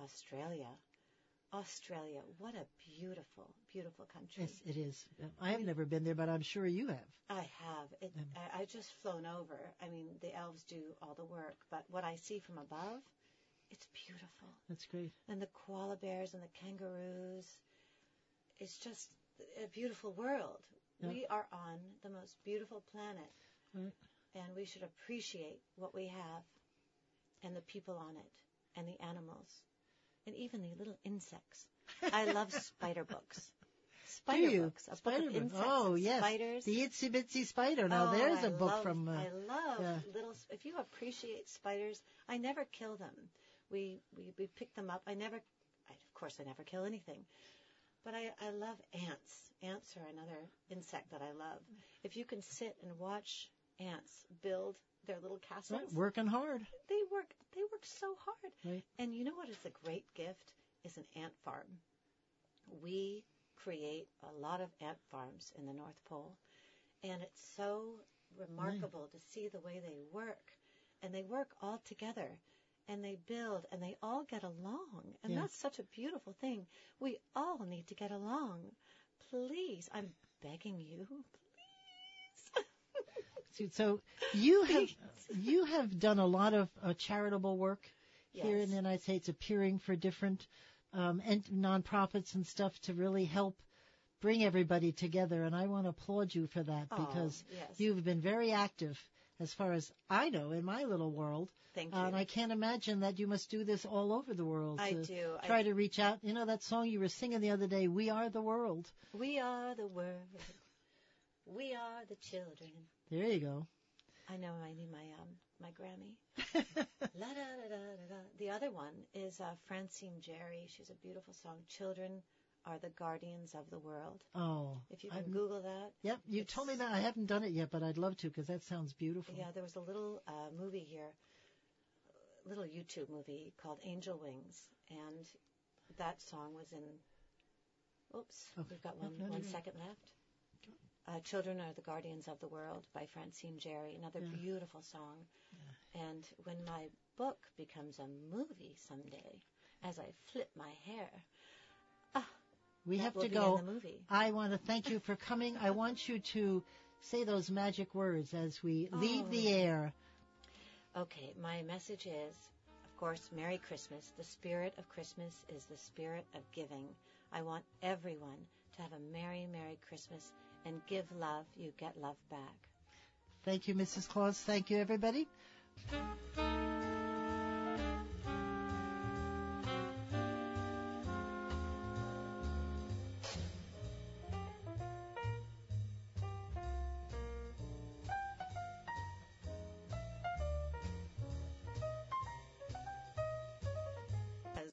Australia, what a beautiful, beautiful country. Yes, it is. I have never been there, but I'm sure you have. I have. I've just flown over. I mean, the elves do all the work, but what I see from above, it's beautiful. That's great. And the koala bears and the kangaroos, it's just a beautiful world. Yeah. We are on the most beautiful planet, right. And we should appreciate what we have and the people on it and the animals. And even the little insects. I love spider books. Books. A book of insects. Oh, yes. Spiders. The Itsy Bitsy Spider. Now, there's a book from... I love little... If you appreciate spiders, I never kill them. We pick them up. Of course, I never kill anything. But I love ants. Ants are another insect that I love. If you can sit and watch ants build their little castles. Right, working hard. They work so hard. Right. And you know what is a great gift? Is an ant farm. We create a lot of ant farms in the North Pole. And it's so remarkable to see the way they work. And they work all together. And they build, and they all get along. And that's such a beautiful thing. We all need to get along. Please, I'm begging you, please. So you have done a lot of charitable work here in the United States, appearing for different and nonprofits and stuff to really help bring everybody together. And I want to applaud you for that because you've been very active, as far as I know, in my little world. Thank you. And I can't imagine that you must do this all over the world. I do. Try to reach out. You know that song you were singing the other day, We Are the World. We are the world. We are the children. There you go. I know I need my Grammy. La, da, da, da, da. The other one is Francine Jerry. She's a beautiful song. Children are the guardians of the world. Oh. If you can Google that. Yep, you told me that. I haven't done it yet, but I'd love to because that sounds beautiful. Yeah, there was a little movie here, a little YouTube movie called Angel Wings, and that song was in, we've got one second left. Children are the guardians of the world by Francine Jerry, another beautiful song. Yeah. And when my book becomes a movie someday, as I flip my hair, we have to go. I want to thank you for coming. I want you to say those magic words as we leave the air. Okay, my message is, of course, Merry Christmas. The spirit of Christmas is the spirit of giving. I want everyone to have a Merry, Merry Christmas and give love. You get love back. Thank you, Mrs. Claus. Thank you, everybody.